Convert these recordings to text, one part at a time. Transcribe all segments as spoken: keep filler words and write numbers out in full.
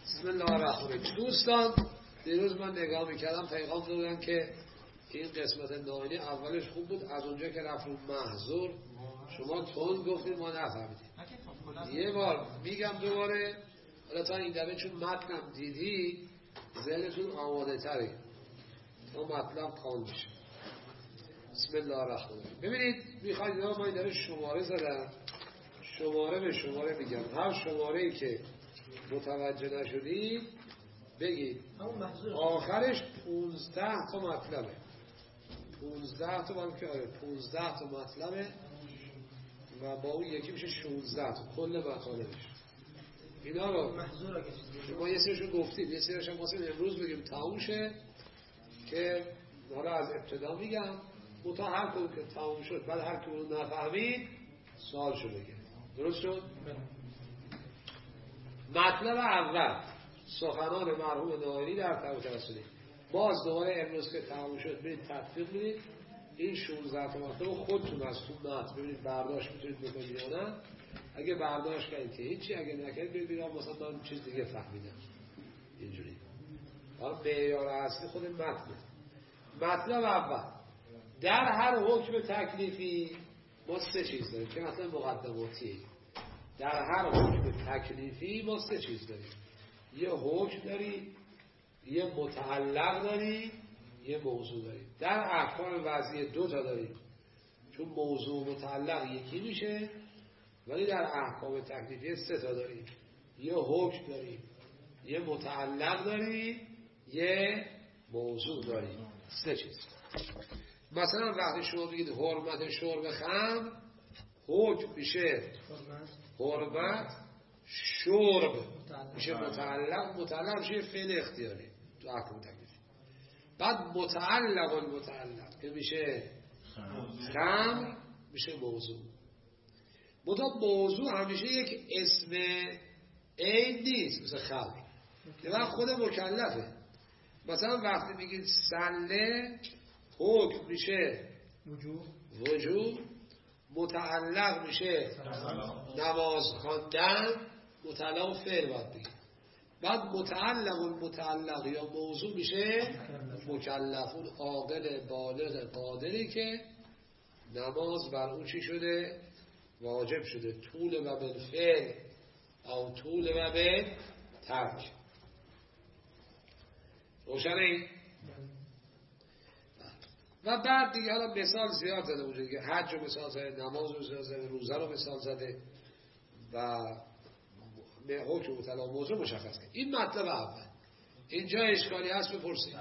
بسم الله الرحمن الرحیم. دوستان دیروز من نگاه میکردم پیغام دادن که این قسمت ناینی اولش خوب بود، از اونجا که رفت رو محظور شما تون گفتید ما نفهمیدیم. یه بار میگم دوباره، حالا تا این دفعه چون متنم دیدی ذهنتون آماده تره تا مطلب کامل بشه. بسم الله الرحمن الرحیم. ببینید میخواید ما این دفعه شماره زدم، شماره به شماره میگم، هر شماره‌ای که متوجه نشدید بگید. آخرش پونزده تا مطلبه، پونزده تا بلکه آره پونزده تا مطلبه و با اون یکی میشه شونزده تا کل مطالبش. اینا رو شما یه سرشو گفتید، یه سرش هم واسه امروز بگیم تموم شه که حالا از ابتدا میگم متا هر کدوم که تموم شد بعد هر کدوم نفهمید سوالشو بگید. درست شد؟ مطلب اول سخنان مرحوم ناینی در تبع ترسلی. باز دوباره امروز که تموم شد برید تطبیق بدید این شانزده تا مطلب خودتون از تو متن ببینید برداشت میتونید بکنید یا نه. اگه برداشت کردید که هیچی، اگه نکردید ببینید مثلا من چیز دیگه فهمیدم اینجوری. حالا معیار اصلی خود متن. مطلب اول در هر حکم تکلیفی ما سه چیز داریم که مثلا مقدماتیه. در هر حکم تکلیفی ما سه چیز داریم، یه حکم داریم، یه متعلق داریم، یه موضوع داریم. در احکام وضعی دو تا داریم چون موضوع و متعلق یکی میشه، ولی در احکام تکلیفی سه تا داریم، یه حکم داریم، یه متعلق داریم، یه موضوع داریم. سه چیز. مثلا وقتی شما بگید حرمت شرب خمر، حکم میشه حرمت، شرب میشه متعلق، متعلق میشه فعل اختیاری تو احکام تکلیفی. بعد متعلق المتعلق که میشه خمر میشه موضوع. متا موضوع همیشه یک اسم عین نیست مثل خمر، یه وقت خود مکلفه. مثلا وقتی میگید سله حکم میشه وجوب، وجوب متعلق میشه نماز خواندن، متعلق فعل باید بگید. بعد متعلق المتعلق یا موضوع میشه مکلفون، عاقل بالغ قادری که نماز بر اون چی شده واجب شده، طول و بالفعل او طول و بالترک. روشنه؟ و بعد دیگه حالا مثال زیاد زده اونجا دیگه، حج رو مثال زده، نماز رو مثال زده، روزه رو مثال زده و حکم مطلق موضوع مشخص کرد. این مطلب اول. اینجا اشکالی هست بپرسید.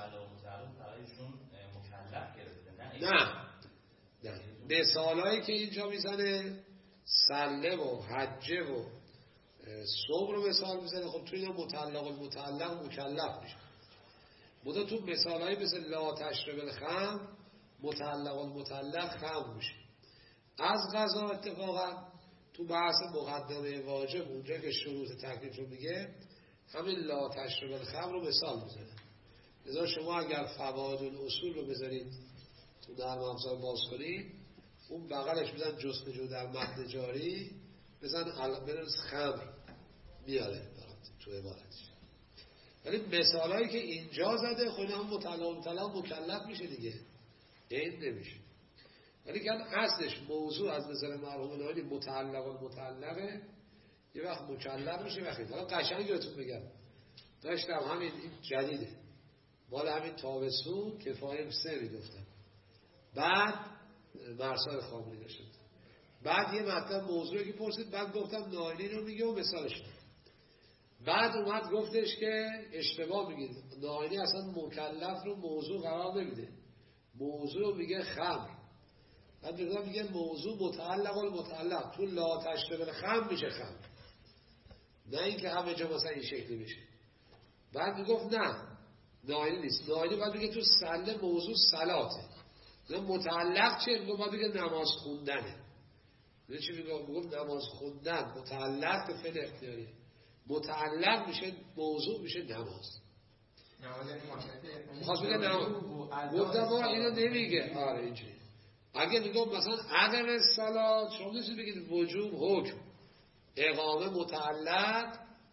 نه نه مثالایی که اینجا میزنه سله و حجه و صوم رو مثال میزنه، خب تو اینا متعلق و متعلق مکلف میشه. بوده تو مثالایی مثل لا تشرب الخمر متعلق و متعلق خمر میشه. از قضا اتفاقا تو بحث مقدمه واجب اونجا که شروط تکلیف رو میگه همین لا تشرب الخمر رو مثال میزنه. لذا شما اگر فوائد الاصول رو بذارید تو در افزار باز کنید، اون بغلش بزن جستجو در متن جاری، بزن بنویس خمر میاره تو عبارتش. ولی مثالایی که اینجا زده خود هم مطلق مطلق مکلف میشه دیگه، این نمیشه. ولی که اصلش موضوع از نظر مرحوم ناینی متعلق و متعلقه، یه وقت مکلف میشه وقتی. حالا قشنگ بهتون بگم، داشتم همین این جدیده مال همین تابستون کفایه سه میگفتم، بعد مرسال خامنه‌ای داشتم، بعد یه مطلب موضوعی که پرسید، بعد گفتم ناینی رو میگه و مثالش. بعد اومد گفتش که اشتباه میگید، ناینی اصلا مکلف رو موضوع قرار نمیده، موضوع رو میگه خمر. بعد دیگه میگه موضوع متعلق و متعلق، تو لا تشرب الخمر میشه خمر، نه اینکه همه جا مثلا این شکلی میشه. بعد میگفت نه ناینی نیست، ناینی باید بگه تو سله موضوع صلاته، نه متعلق چه میگه، باید بگه نماز خوندنه. نه چی میگه؟ میگفت نماز خوندن متعلق به فعل اختیاریه، متعلق میشه موضوع میشه نماز. میخواست بگه نماز، گفتم ما اینو نمیگه. آره اینجوری. اگه میگم مثلا عدم الصلاة، شما نمیشه بگید وجوب حکم، اقامه متعلق،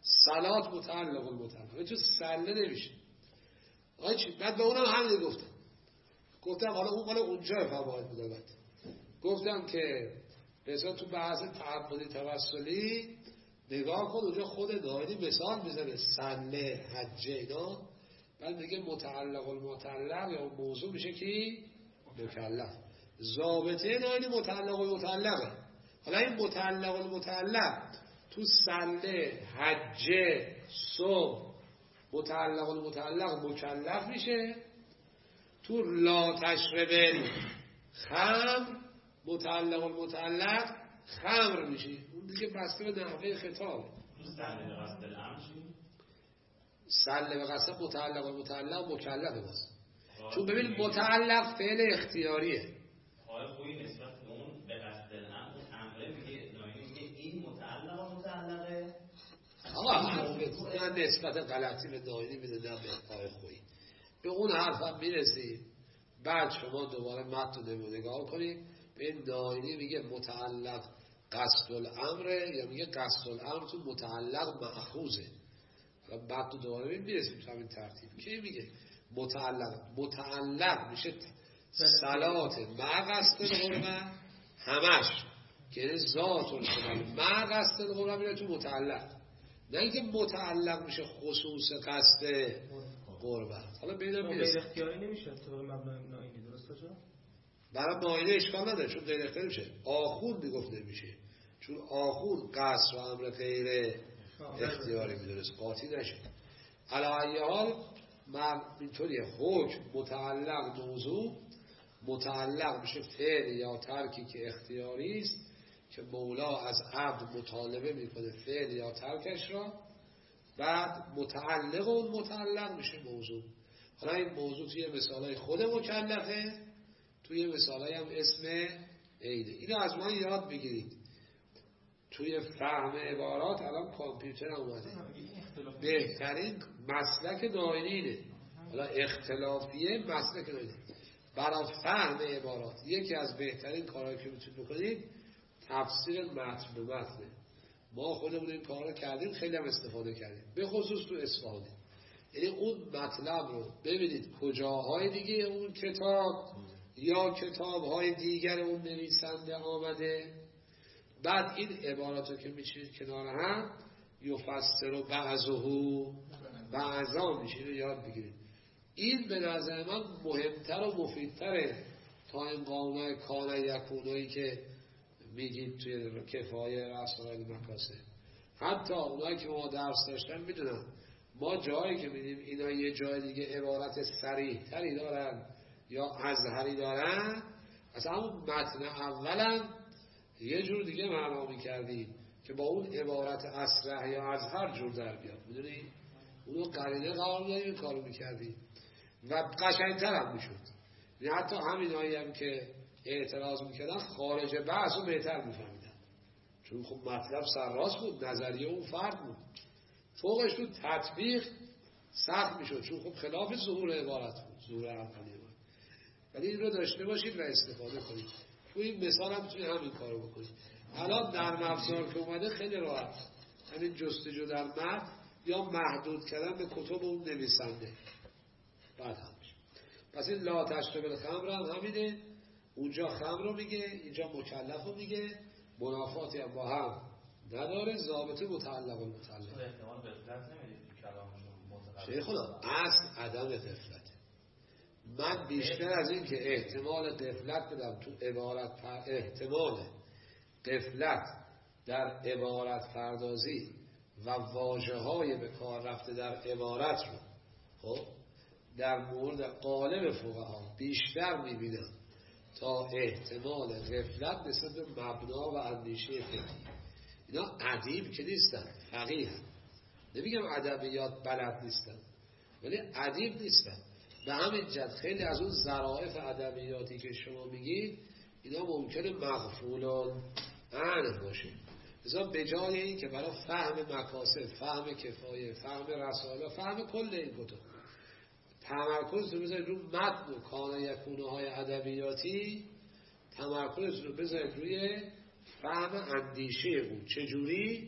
صلات متعلق المتعلق تو سله نمیشه. آقای چی؟ بعد به اونم همین گفتم گفتم حالا اون مال اونجا فواید بوده. گفتم که مثلا تو بحث تعبدی توسلی نگاه کن اونجا خود دایری مثال میزنه سله حجه اینا، بعد میگه متعلق المتعلق یا موضوع میشه کی؟ مکلف. ضابطه دایری متعلق المتعلقه. حالا این متعلق المتعلق تو سله حجه صبح متعلق المتعلق مکلف میشه، تو لا تشرب خمر متعلق المتعلق خمر میشه. اون دیگه بسته به نحوه خطاب. سله به قصد الامر چی؟ سله به قصد متعلق المتعلق مکلفه باز. چون ببین متعلق فعل اختیاریه. حال خوبی نسبت به اون به قصد الامر امره میگه ناینی میگه این متعلق و متعلقه. آقا حرف نسبت غلطی به دایری میده نه به آقای خویی. به اون حرف هم میرسیم. بعد شما دوباره متن رو نگاه کنید به این دایری میگه متعلق قصد الامره یا میگه قصد الامر تو متعلق مأخوذه. بعد تو دوباره میرسیم تو همین ترتیب که میگه متعلق متعلق میشه صلات مع قصد القربه همش که یعنی ذات القربه مع قصد القربه میره تو متعلق، نه اینکه متعلق میشه خصوص قصد قربت. حالا ببینم غیر اختیاری نمیشه تو مبنای ناینی درست باشه؟ برای ناینه اشکال نداره چون غیر اختیاری میشه. آخون میگفت نمیشه چون آخون قصد و امر غیر اختیاری میدونست قاطی نشه. علی ای حال من اینطوریه حکم متعلق موضوع متعلق میشه فعل یا ترکی که اختیاری است که مولا از عبد مطالبه میکنه فعل یا ترکش را، بعد متعلق اون متعلق میشه موضوع. حالا این موضوع توی مثالای خود مکلفه، توی مثالای هم اسم عیده. اینو از من یاد بگیرید. توی فهم عبارات الان کامپیوتر اومده بهترین مسلک دایرینه. حالا اختلافیه مسلک دایرینه برای فهم عبارات. یکی از بهترین کارهایی که میتونید بکنید تفسیر متن به متنه. ما خودمون این کارا کردیم خیلی هم استفاده کردیم به خصوص تو اصفهانی. یعنی اون مطلب رو ببینید کجاهای دیگه اون کتاب یا کتابهای دیگر اون نویسنده آمده، بعد این عبارات رو که میچینید کنار هم یفسر و بعضهو بعضا میشه رو یاد بگیرید. این به نظر من مهمتر و مفیدتره تا این قانون کان یکونایی که میگید توی کفایه رسائل مکاسب. حتی اونایی که ما درس داشتن میدونن ما جایی که میدیم اینا یه جای دیگه عبارت صریح تری دارن یا ازهری دارن، اصلا همون متن اولا یه جور دیگه معنا میکردیم که با اون عبارت اصرح یا ازهر جور در بیاد. میدونی اونو قرینه قرار میدیم کارو میکردیم و قشنگتر هم میشد. یعنی حتی همین هایی هم که اعتراض میکردن خارج بحث رو بهتر میفهمیدن چون خب مطلب سرراست بود، نظریه اون فرد بود. فوقش تو تطبیق سخت میشد چون خب خلاف ظهور عبارت بود، ظهور اولیه بود. ولی این رو داشته باشید و استفاده کنید. تو این مثال هم میتونید همین کارو بکنید. الان نرم افزار که اومده خیلی راحت، یعنی جستجو در متن یا محدود کردن به کتب اون نویسنده بعد هم میشه. پس این لا تشرب الخمر هم همینه، اونجا خمر رو میگه اینجا مکلف رو میگه، منافاتی هم با هم نداره، ضابطه متعلق و متعلق. احتمال غفلت نمیدید تو کلامشون شیخ خدا اصل عدم غفلت. من بیشتر از این که احتمال غفلت بدم تو عبارت پر... احتمال غفلت در عبارت پردازی و واژه های به کار رفته در عبارت رو خب در مورد قالب فقها بیشتر میبینم تا احتمال غفلت نسبت به مبنا و اندیشه فقهی. اینا ادیب که نیستن، فقیه هم. نمیگم ادبیات بلد نیستن ولی ادیب نیستن. به همین جد خیلی از اون ظرافت ادبیاتی که شما میگید اینا ممکنه مغفولان عنه باشه. لذا به جای این که برای فهم مکاسب، فهم کفایه، فهم رسائل، فهم کل این کتب تمرکز رو بذارید رو متن و کان یکونه های ادبیاتی، تمرکز رو بذارید روی فهم اندیشه اون چجوری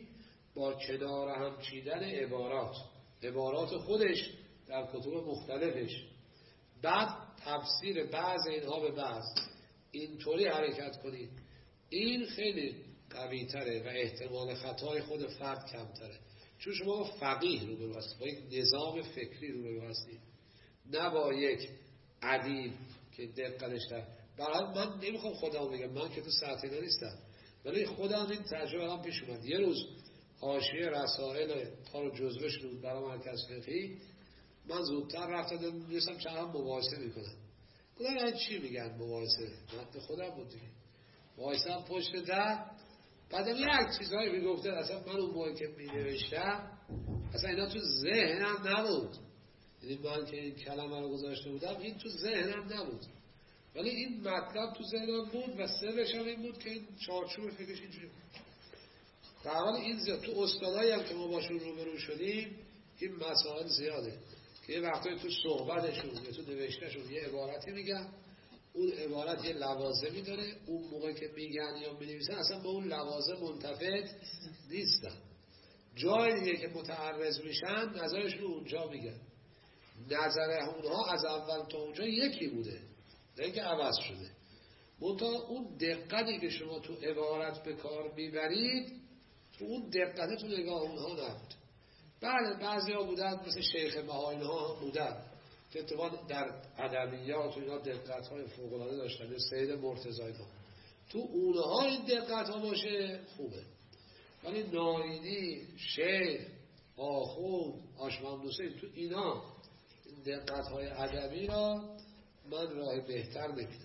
با کنار هم چیدن عبارات عبارات خودش در کتب مختلفش، بعد تفسیر بعض اینها به بعض، اینطوری حرکت کنید، این خیلی قوی تره و احتمال خطای خود فرد کمتره. چون شما با فقیه روبرو هستید، با یک نظام فکری روبرو هستید، نه با یک ادیب که دقتش در. برای من نمیخوام خودم بگم، من که تو سطح نیستم، ولی خودم این تجربه هم پیش اومد. یه روز حاشیه رسائل تا رو جزوه شد برای مرکز فقهی، من زودتر رفتم میرسم چند هم مباحثه میکنم. گفتم این چی میگن مباحثه؟ متن خودم بود دیگه. مباحثه هم پشت در، بعدم یک چیزهایی میگفتن اصلا من اون موقع که مینوشتم اصلا اینا تو ذهنم نبود. یعنی من که این کلمه رو گذاشته بودم این تو ذهنم نبود، ولی این مطلب تو ذهنم بود و سرش هم این بود که این چارچوب فکرش اینجوری بود. در حال این زیاد تو استادایی هم که ما باشون روبرو شدیم این مسائل زیاده که یه وقتایی تو صحبتشون یا تو نوشتهشون یه عبارتی میگن، اون عبارت یه لوازمی داره، اون موقع که میگن یا مینویسن اصلا به اون لوازم منتفع نیستن. جای دیگه که متعرض میشن نظرشون اونجا میگن، نظر اونها از اول تا اونجا یکی بوده، نه اینکه عوض شده. منتها اون دقتی که شما تو عبارت به کار میبرید تو اون دقت تو نگاه اونها نبود. بله بعضی ها بودن مثل شیخ بهایی ها بودن که اتفاقا در ادبیات و اینا دقت های فوق العاده داشتن، سید مرتضی ها تو اونها این دقت ها باشه خوبه. ولی نایینی، شیخ، آخوند، آشمام حسین تو اینا این دقت های ادبی را من راه بهتر نمیدونم.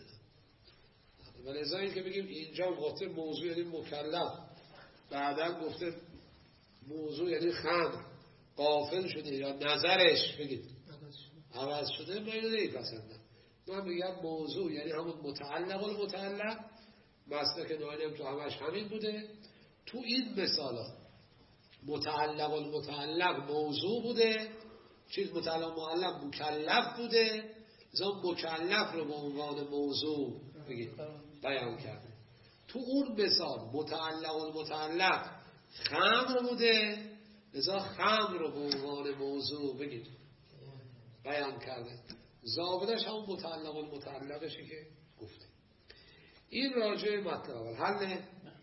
ولی ازا این که بگیم اینجا گفته موضوع یعنی مکلف، بعدا گفته موضوع یعنی خمر، غافل شده یا نظرش بگید عوض شده، من اینو نمیپسندم. من میگم موضوع یعنی همون متعلق و متعلق، مسلک نایینم تو همش همین بوده. تو این مثالا متعلق و متعلق موضوع بوده، چیز متعلق معلق مکلف بوده، لذا مکلف رو به عنوان موضوع بگید بیان کرده. تو اون مثال متعلق و متعلق خمر بوده، لذا خمر رو به عنوان موضوع بگید بیان کرده. ضابطش هم متعلق و متعلقشی که گفته. این راجع مطلب اول. حل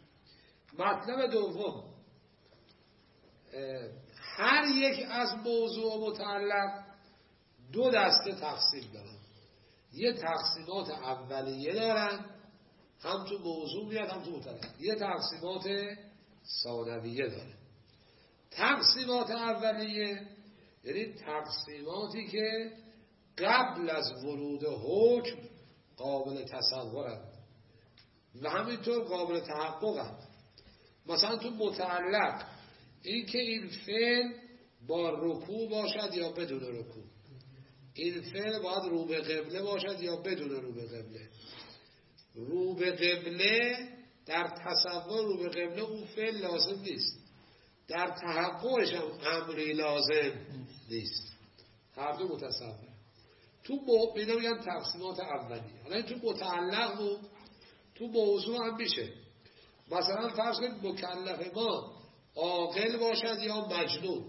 مطلب دوم، هر یک از موضوع و متعلق دو دسته تقسیم دارن. یه تقسیمات اولیه دارن، هم تو موضوع میاد هم تو متعلق. یه تقسیمات ثانویه داره. تقسیمات اولیه یعنی تقسیماتی که قبل از ورود حکم قابل تصورند و همینطور قابل تحققند. مثلا تو متعلق این که این فعل با رکوع باشد یا بدون رکوع، این فعل باید رو به قبله باشد یا بدون رو به قبله. رو به قبله در تصور رو به قبله اون فعل لازم نیست، در تحققش هم امری لازم نیست. هر دو متصور. تو اینا میگن تقسیمات اولیه. حالا این تو متعلق بود، تو موضوع هم میشه. مثلا فرض کنید مکلف ما عاقل باشد یا مجنون،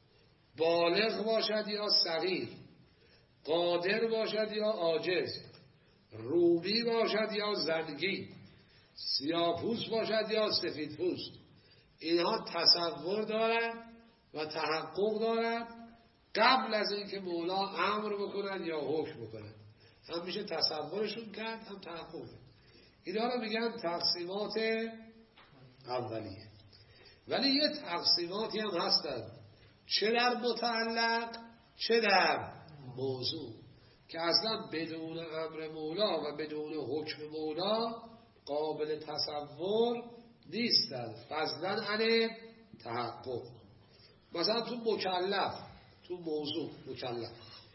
بالغ باشد یا صغیر، قادر باشد یا عاجز، رومی باشد یا زنگی، سیاه‌پوست باشد یا سفیدپوست. اینها تصور دارن و تحقق دارن قبل از اینکه مولا امر بکنن یا حکم بکنن. هم میشه تصورشون کرد هم تحقق. اینا رو میگن تقسیمات اولیه. ولی یه تقسیماتی هم هستن چه در متعلق چه در موضوع که اصلا بدون امر مولا و بدون حکم مولا قابل تصور نیستن، فضلا عن تحقق. مثلا تو مکلف، تو موضوع مکلف،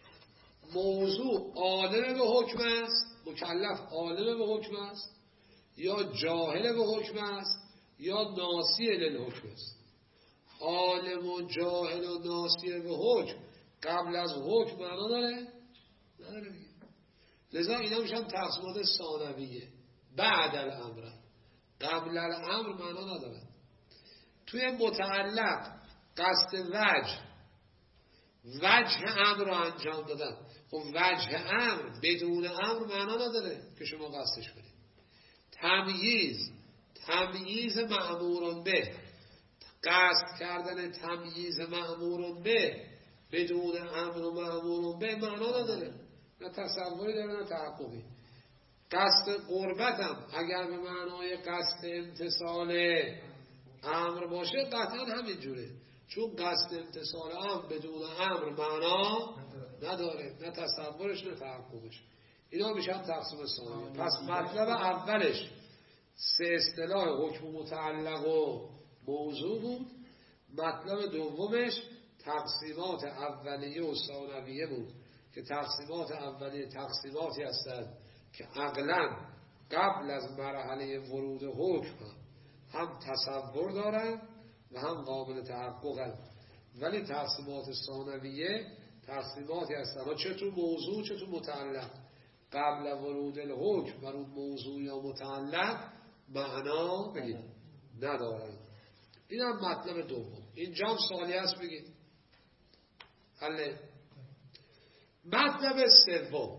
موضوع عالم به حکم است، مکلف عالم به حکم است یا جاهل به حکم است یا ناسی للحکم است. عالم و جاهل و ناسی به حکم قبل از حکم معنا داره؟ نداره دیگه. لذا اینا میشن تقسیمات ثانویه، بعد الامر. قبل الامر معنا نداره. توی متعلق قصد وجه وجه امر رو انجام دادن. خب وجه امر بدون امر معنا نداره که شما قصدش کنید. تمییز تمییز مأمورون به، قصد کردن تمییز مأمورون به بدون امر و مأمورون به معنا نداره، نه تصوری داره نه تحققی. قصد قربت هم اگر به معنای قصد امتصال امر باشه قطعا همین جوره، چون قصد امتصال امر بدون امر معنا نداره، نه تصورش نه تحققش. اینا میشن تقسیم ثانیه. پس مطلب اولش سه اصطلاح حکم متعلق و موضوع بود. مطلب دومش تقسیمات اولیه و ثانویه بود که تقسیمات اولیه تقسیماتی هستند که عقلاً قبل از مرحله ورود حکم هم تصور دارن و هم قابل تحققن، ولی تقسیمات ثانویه تقسیماتی هستند چه تو موضوع چه تو متعلق قبل ورود الحکم بر اون موضوع یا متعلق معنا بگید ندارن. این هم مطلب دوم. اینجا هم سوالی هست بگید. حله. مطلب سوم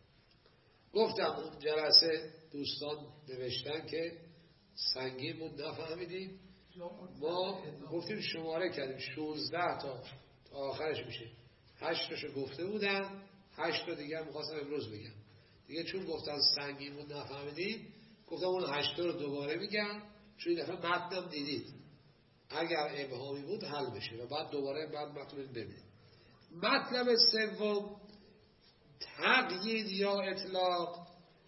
گفتم اون جلسه دوستان نوشتن که سنگین بود نفهمیدیم، ما گفتیم شماره کردیم شانزده تا تا آخرش میشه، هشت تاشو گفته بودم، هشت تا دیگر میخواستم امروز بگم دیگه، چون گفتن سنگین بود نفهمیدیم گفتم اون هشت تا رو دوباره میگم، چون این دفعه متنم دیدید اگر ابهامی بود حل بشه و بعد دوباره بعد متن ببینید. مطلب سوم تقیید یا اطلاق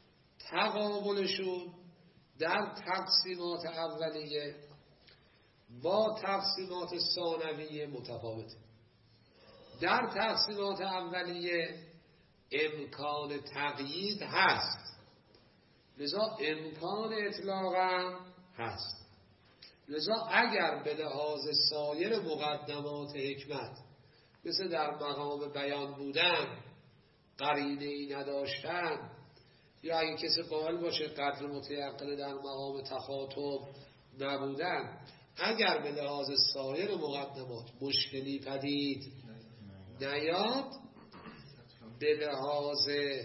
تقابلشون در تقسیمات اولیه با تقسیمات ثانویه متفاوته. در تقسیمات اولیه امکان تقیید هست، لذا امکان اطلاق هم هست. لذا اگر به لحاظ سایر مقدمات حکمت مثل در مقام بیان بودن قرینه ای نداشتن، یا اگه کسی قائل باشه قدر متیقن در مقام تخاطب نبودن، اگر به لحاظ سایر مقدمات مشکلی پدید نیاد به لحاظ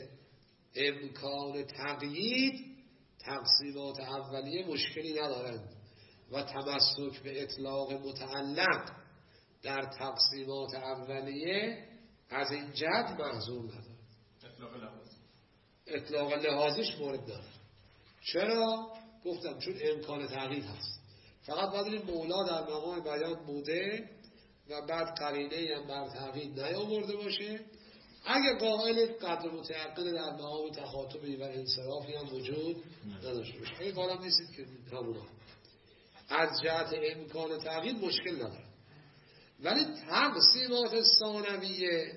امکان تقیید تقسیمات اولیه مشکلی ندارند و تمسک به اطلاق متعلق در تقسیمات اولیه از این جهت محظور نداره. اطلاق لحاظ اطلاق لحاظش مورد نداره. چرا؟ گفتم چون امکان تغییر هست. فقط باید این مولا در مقام بیان بوده و بعد قرینه هم بر تغییر نیاورده باشه. اگه قائل قدر متعقل در مقام تخاطبی و انصرافی هم وجود نداشته باشه، اگه قائل نیستید که همونا از جهت امکان تغییر مشکل نداره. ولی تقسیمات ثانویه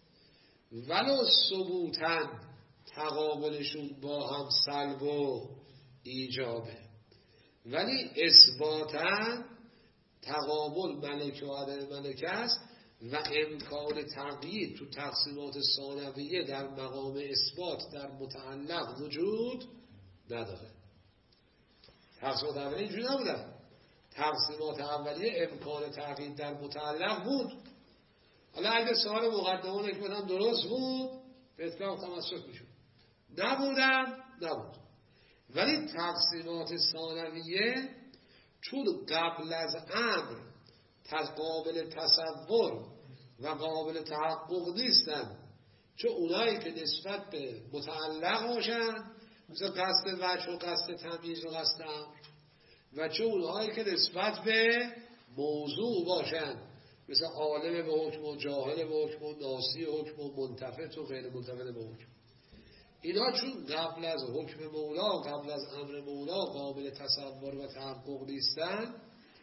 ولو ثبوتاً تقابلشون با هم سلب و ایجابه، ولی اثباتاً تقابل ملک و عدم ملک است و امکان تغییر تو تقسیمات ثانویه در مقام اثبات در متعلق وجود نداره. تقسیمات اولیه اینجوری نبودن. تقسیمات اولیه امکان تغییر در متعلق بود. حالا اگه سوال مقدمان حکمت هم درست بود به اطلاق تمسک میشد، نبودم نبود. ولی تقسیمات ثانویه چون قبل از امر قابل تصور و قابل تحقق نیستن، چون اونایی که نسبت به متعلق باشن مثل قصد وجه و قصد تمییز و قصد امر، و چون اونایی که نسبت به موضوع باشن مثل عالم به حکم و جاهل به حکم و ناسی حکم و منتفت و غیر منتفت به حکم، اینا چون قبل از حکم مولا قبل از امر مولا قابل تصور و تحقق نیستن،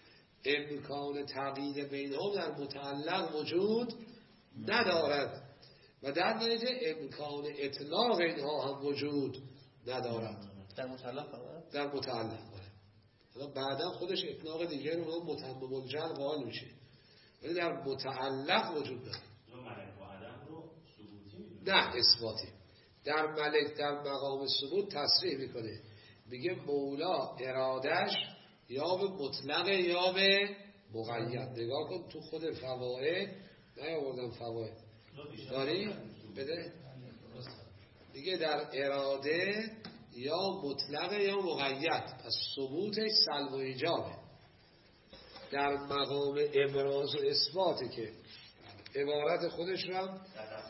امکان تغییر بینهم در متعلق وجود ندارد و در نتیجه امکان اطلاق اینها هم وجود ندارد. در متعلق فقط؟ در متعلق حالا بعدا خودش اطلاق دیگر اونها متمم الجل قائل میشه، ولی در متعلق وجود ندارد. ملک و عدم رو ثبوتی میدونه؟ نه اثباتی. در ملک در مقام ثبوت تصریح میکنه، میگه مولا ارادش یا به مطلق یا به مقید. نگاه کن تو خود فواید نیاوردم فواید داری؟ بده دیگه در اراده یا مطلق یا مقید، پس ثبوتش سلب و ایجابه. در مقام ابراز و اثباته که عبارت خودش رو هم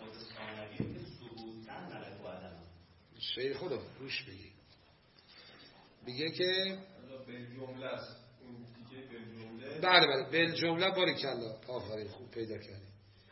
شیخ خدا روش بگی میگه که بالجمله است اون دیگه بالجمله بله بله بالجمله باریکلا آفرین خوب پیدا کردی.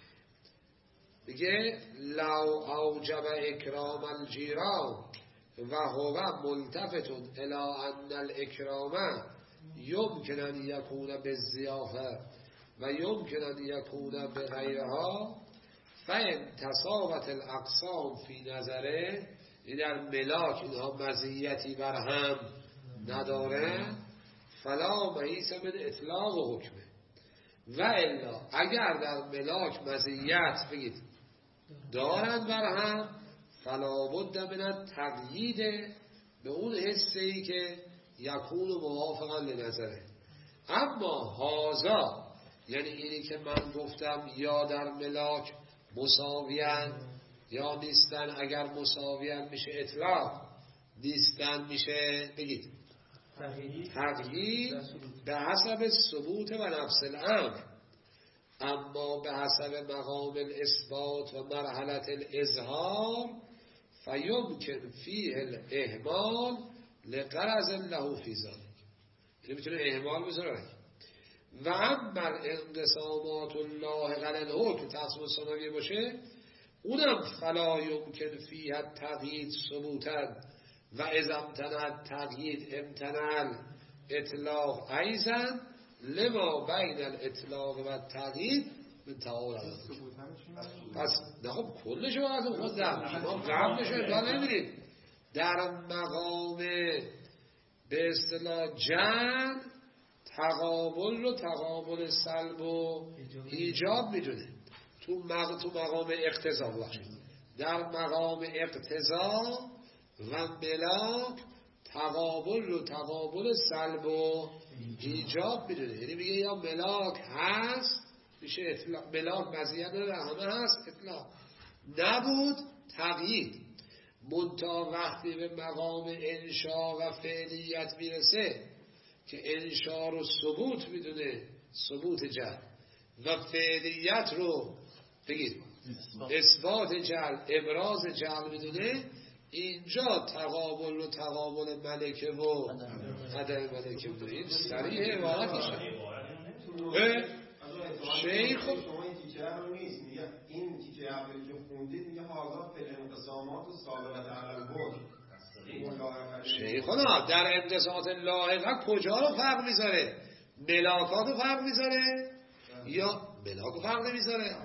میگه لو اوجب اکرام الجیران و هو ملتفت الى ان الاکرام یمکن ان یکون بالضیافه و یمکن ان یکون بغیرها فان تساوت الاقسام فی نظره. این در ملاک اینها مزیتی بر هم نداره، فلا محیص من اطلاق و حکمه. و الا اگر در ملاک مزیت بگید دارن بر هم، فلا بد من تقیید به اون حسی که یکون موافقا لنظره. اما هازا یعنی اینی که من گفتم یا در ملاک مساویان یا نیستن، اگر مساویان میشه اطلاق، نیستن میشه بگید تقیید به حسب ثبوت و نفس الامر. اما به حسب مقام الاثبات و مرحله الاظهار فیمکن فیه الاهمال لغرض له فی ذلک. یعنی میتونه اهمال بذاره. و اما انقسامات الله غل الحکم تقسیم ثانویه باشه، اونم فلا یمکن فیه تقیید ثبوتا و اذا امتنع تقیید امتنع اطلاق ایضا لما بین الاطلاق و تقیید من تعال. پس نه خب کلش رو از خود در شما قبلش رو ادعا نمیدید. در مقام به اصطلاح جمع تقابل رو تقابل سلب و ایجاب میدونه. تو مق... تو مقام اقتضا باشید. در مقام اقتضا و ملاک تقابل رو تقابل سلب و ایجاب میدونه. یعنی میگه یا ملاک هست میشه اطلاق، ملاک مزیت نداره همه هست اطلاق، نبود تقیید. منتها وقتی به مقام انشا و فعلیت میرسه که انشا رو ثبوت میدونه، ثبوت جل، و فعلیت رو بگید اثبات جل، ابراز جل میدونه، اینجا تقابل و تقابل ملکه و عدم ملکه میدونه. این صریح عبارتشه. شیخ شما این تیکه رو نیست میگه این تیکه اولی که خوندید میگه حاضر فی الانقسامات و ثابت علی الحکم. شیخنا در انقسامات لاحقه کجا رو فرق میذاره؟ ملاکات رو فرق میذاره یا ملاک رو فرق نمیذاره؟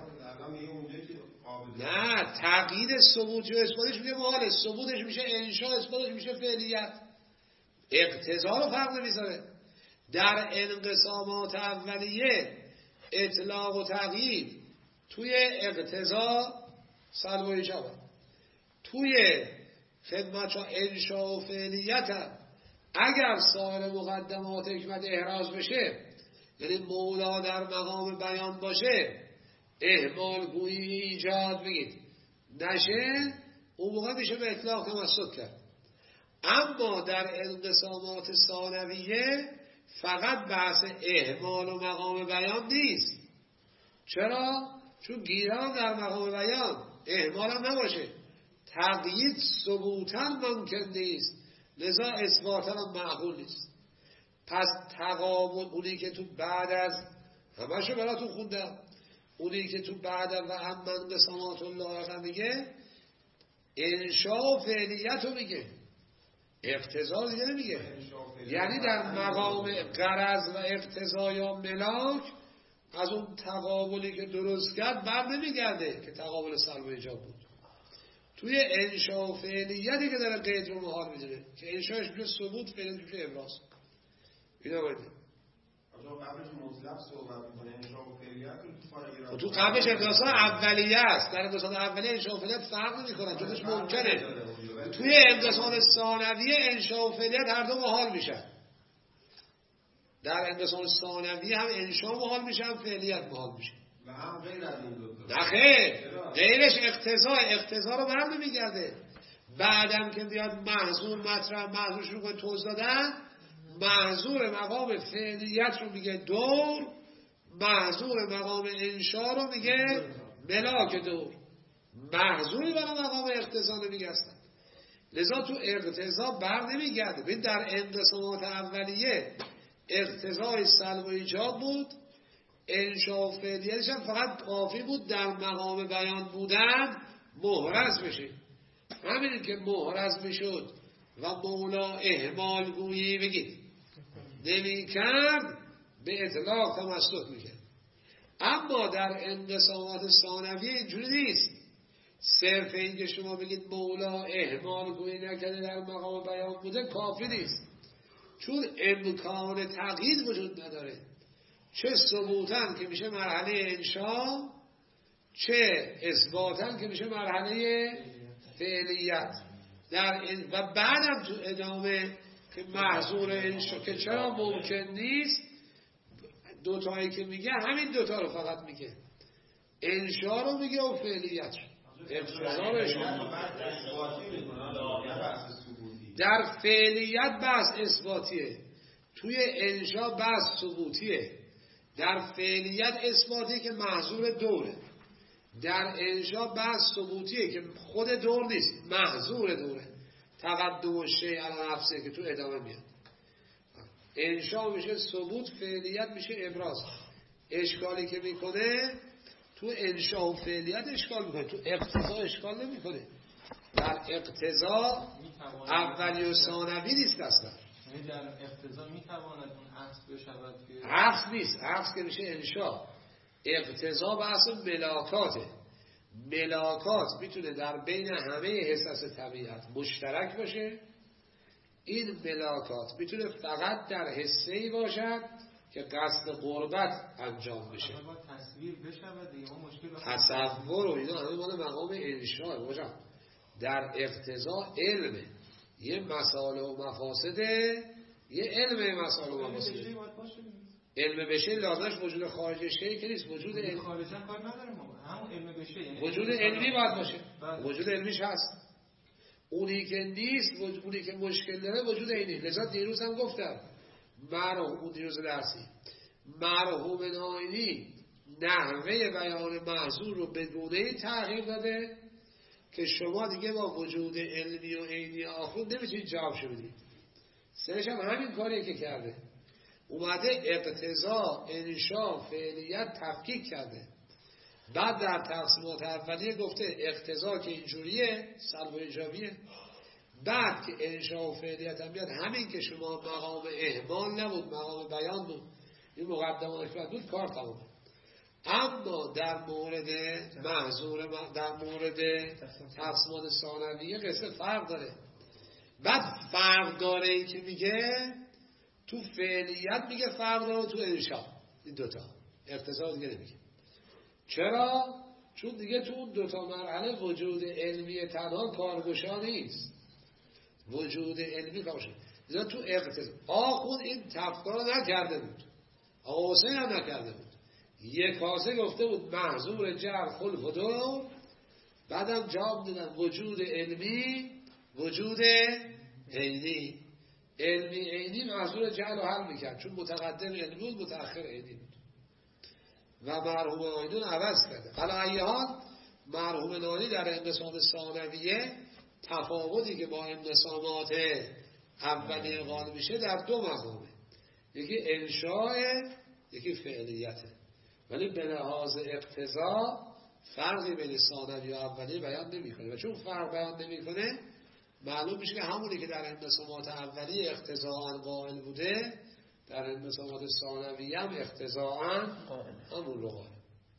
نه، تقیید ثبوت و اثباتش میگه محاله، ثبوتش میشه انشاء، اثباتش میشه فعلیت. اقتضا رو فرق نمیذاره. در انقسامات اولیه اطلاق و تقیید توی اقتضا سلب و ایجابه، توی خدمت و انشاء و فعلیت هم اگر سایر مقدمات حکمت احراز بشه، یعنی مولا در مقام بیان باشه، اهمال گویی ایجاد بگید نشه، اون موقع میشه به اطلاق تمسک کرد. اما در انقسامات ثانویه فقط بحث اهمال و مقام بیان نیست. چرا؟ چون گیران در مقام بیان اهمال هم نباشه، تقیید ثبوتا ممکن نیست، لذا اثباتا هم معقول نیست. پس تقابل اونی که تو بعد از همشو براتون خوندم، اونی که تو بعد و هم انقسامات الله میگه انشاء و فعلیت رو میگه، اقتضا دیگه نمیگه. یعنی در مقام غرض و اقتضا یا ملاک از اون تقابلی که درست کرد بر نمیگرده که تقابل سلب و ایجاب بود. توی انشاء و فعلیتی که داره قید رو محال میدونه که انشاءش میشه ثبوت، فعلیتش میشه ابراز. اینا باید قبلش مطلق صحبت میکنه انشاء و فعلیت رو تو قبلش انقسام اولیه است. در انقسام اولیه انشاء و فعلیت فرق نمیکنن، جفتش ممکنه. توی انقسام ثانویه انشاء و فعلیت هر دو محال میشن. در انقسام ثانوی هم انشا محال میشه هم فعلیت محال میشه و هم غیر از این دو تا. نه خیر، غیرش اقتضا اقتضا رو بر نمیگرده. بعدم که بیاد محظور مطرح محظور شروع کنه توضیح دادن، محظور مقام فعلیت رو میگه دور، محظور مقام انشا رو میگه ملاک دور، محظوری برای مقام اقتضا نمیگستن. لذا تو اقتضا بر نمیگرده. ببین در انقسامات اولیه اقتضای سلب و ایجاب بود، انشا و فعلیتش هم فقط کافی بود در مقام بیان بودن محرز بشه. همین که محرز میشد و مولا اهمال گویی بگید نمی کرد به اطلاق تمسک میکرد. اما در انقسامات ثانوی اینجوری نیست. صرف این که شما بگید مولا اهمال گویی نکرده در مقام بیان بوده کافی نیست، چون امکان تقیید وجود نداره. چه ثبوتن که میشه مرحله انشا، چه اثباتن که میشه مرحله فعلیت. در این و بعدم تو ادامه که محظور انشا که چرا ممکن نیست، دوتایی که میگه همین دوتا رو فقط میگه، انشا رو میگه و فعلیت رو. در فعلیت بحث اثباتیه، توی انشا بحث ثبوتیه. در فعلیت اثباتی که محظور دوره، در انشا بحث ثبوتیه که خود دور نیست، محظور دوره. تقدم شیء علی نفسه که تو ادامه میاد. انشا میشه ثبوت، فعلیت میشه ابراز. اشکالی که میکنه تو انشا و فعلیت اشکال میکنه، تو اقتضا اشکال نمیکنه. در اقتضا اولی و ثانوی نیست اصلا. یعنی در اقتضا میتواند اون عکس بشود که عکس نیست، عکس که میشه انشا. اقتضا بحث ملاکاته. ملاکات میتونه در بین همه حساس طبیعت مشترک باشه. این ملاکات میتونه فقط در حسه‌ای باشد که قصد قربت انجام بشه. اما تصویر بشود دیگه اون مشکل تصور و اینا همه مال مقام انشاء. باشم در اقتضا علمه، یه مسائل و مفاسده، یه علم مسائل و مفاسده. علم بشه لازمش وجود خارج شیء که نیست، وجود علم خارجا کار نداره ما، همون علم بشه یعنی وجود علمی باید باشه. وجود علمیش هست. اونی که نیست، اونی که مشکل داره وجود عینی. لذا دیروز هم گفتم مرحوم اون دیروز درسی مرحوم ناینی نحوه بیان محظور رو به گونه‌ای تغییر داده که شما دیگه با وجود علمی و عینی آخوند نمیتونید جوابشو بدید. سرش هم همین کاریه که کرده، اومده اقتضا انشا فعلیت تفکیک کرده. بعد در تقسیمات اولیه گفته اقتضا که اینجوریه سلب و ایجابیه، بعد که انشا و فعلیت هم بیاد همین که شما مقام اهمال نبود مقام بیان بود، این مقدمات که بود کار تمامه. اما در مورد محظور در مورد تقسیمات ثانویه قصه فرق داره. بعد فرق داره این که میگه تو فعلیت میگه فرق داره تو انشا. این دوتا اقتضا دیگه نمیگه. چرا؟ چون دیگه تو اون دوتا مرحله وجود علمی تنها کارگشا نیست، وجود علمی کارگشا. لذا تو اقتضا آخون این تفکر نکرده بود، آقا حسین هم نکرده بود. یک کاسه گفته بود محظور جر خلف و دو، بعدم جواب دادن وجود علمی وجود عینی. علمی عینی محظور جر رو حل میکرد چون متقدم علمی بود متأخر عینی بود و مرحوم آیدون عوض کرده. حالا ایه حال مرحوم نانی در انقسام ثانویه تفاوتی که با انقسامات اولیه قائل میشه در دو مقامه، یکی انشاء یکی فعلیته. ولی به لحاظ اقتضا فرقی بین ثانوی و اولیه بیان نمیکنه و چون فرق بیان نمیکنه معلوم میشه که همونی که در انقسامات اولیه اقتضاء قائل بوده در انقسامات ثانویه هم اقتضاء همون رو قائل.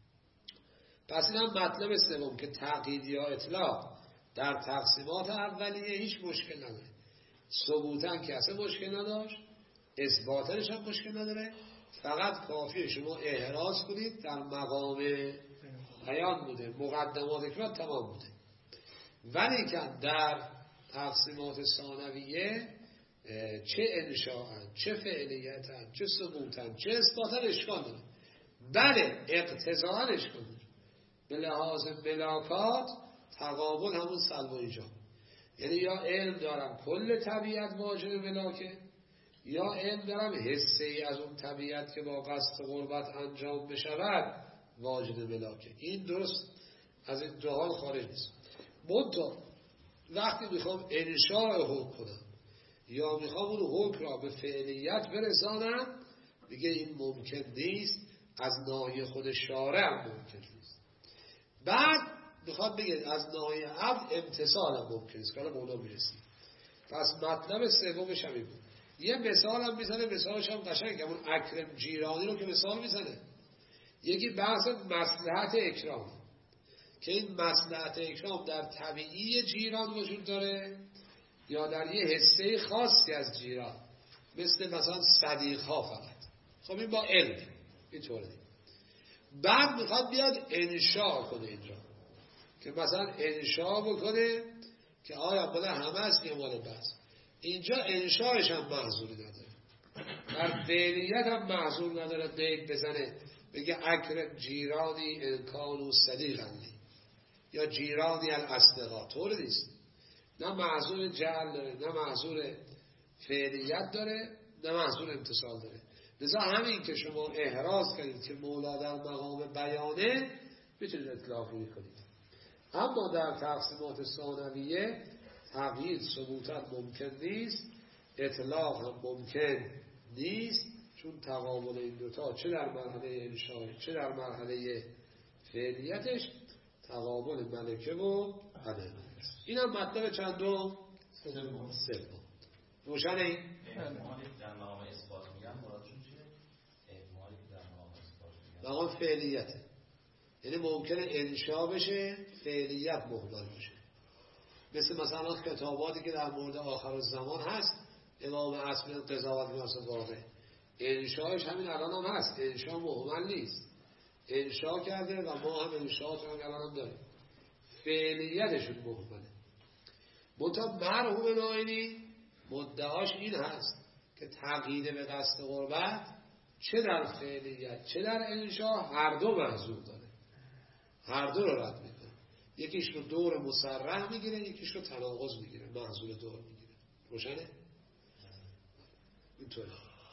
پس این هم مطلب سوم که تقیید یا اطلاق در تقسیمات اولیه هیچ مشکل نداره. ثبوتن که اصلا مشکل نداشت، اثباتنش هم مشکل نداره، فقط کافیه شما احراز کنید در مقام بیان بوده، مقدمات اکمال تمام بوده. ولی که در تقسیمات ثانویه چه انشاءن، چه فعلیتن، چه ثبوتن، چه اثباتن اشکال داره. بله اقتضاءن اشکال داره. به لحاظ ملاکات تقابل همون سلب و ایجاب، یعنی یا علم دارم کل طبیعت واجب ملاکه، یا علم دارم حصه ای از اون طبیعت که با قصد قربت انجام بشود واجب ملاکه. این درست از این دو حال خارج نیست. منتها وقتی میخوام انشاء حکم کنم یا میخوام اون حکم را به فعلیت برسانم، دیگه این ممکن نیست، از ناحیه خود شارع هم ممکن نیست. بعد میخواد بگه از ناحیه عبد امتثال هم ممکن نیست که حالا مولا میرسیم. پس مطلب سومش همین بود. یه مثال هم میزنه، مثالش هم قشنگ، همون اکرم جیرانی رو که مثال میزنه. یکی بحث مصلحت اکرام، که این مصلحت اکرام در طبیعی جیران وجود داره یا در یه حصه خاصی از جیران، مثل مثلا صدیق ها فقط. خب این با علم اینطوره. بعد میخواد بیاد انشاء کنه اینجا، که مثلا انشاء بکنه که آیا بله همه است که مال بس. اینجا انشاءش هم محظوری نداره، در فعلیت هم محظور نداره. دیگ بزنه بگه اکرم جیرانی انکان و صدیقنی یا جیرانی الاصدقاء، طور نیست. نه محظور جعل داره، نه محظور فعلیت داره، نه محظور امتصال داره. لذا همین که شما احراز کنید که مولا در مقام بیانه، میتونید اطلاقی کنید. اما در تقسیمات ثانویه تغییر ثبوتا ممکن نیست، اطلاق هم ممکن نیست، چون تقابل این دوتا چه در مرحله انشاء چه در مرحله فعلیتش تقابل ملکه و عدم. این هم مطلب چندم؟ سوم. سوم. روشن این؟ احتمالی در مقام اثبات میگم مرادشون چیه؟ احتمالی در مقام اثبات میگم مقام فعلیته، یعنی ممکنه انشاء بشه فعلیت مهمل بشه. مثل مثلا کتاباتی که در مورد آخر الزمان هست، امام اصل قضاوت میاسه واقع انشاءش همین الان هم هست، انشاء مهمل نیست، انشاء کرده و ما هم انشاءات هم الان هم داریم، فعلیتشون مهمله. منتها مرحوم ناینی مدعاش این هست که تقیید به قصد قربت چه در فعلیت چه در انشاء هر دو محظور داره، هر دو رو رد میکنه. یکیش رو دور مصرح میگیره، یکیش رو تناقض میگیره، محظور دور میگیره. روشنه؟ اینطوره.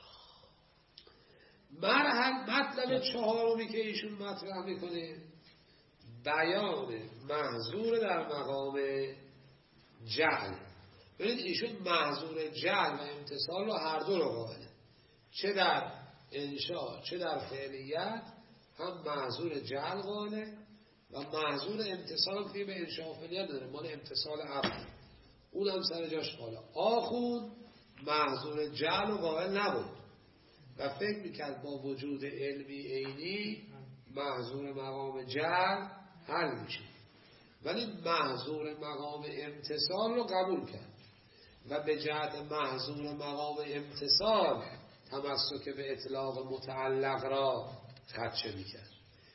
مرحل مطلب چهارمی که ایشون مطرح میکنه بیان محظور در مقام جعل. ببینید ایشون محظور جعل و امتصال رو هر دو رو قائله، چه در انشاء چه در فعلیت هم محظور جعل قائله و محظور امتصال که به انشاء و فعلیت داره، مال امتصال عقل، اون هم سر جاش قائله. آخون محظور جعل و قائل نبود و فکر میکرد با وجود علمی عینی محظور مقام جعل حل میشه، ولی محظور مقام امتصال رو قبول کرد و به جهت محظور مقام امتصال تمسک به اطلاق متعلق را خدشه میکرد.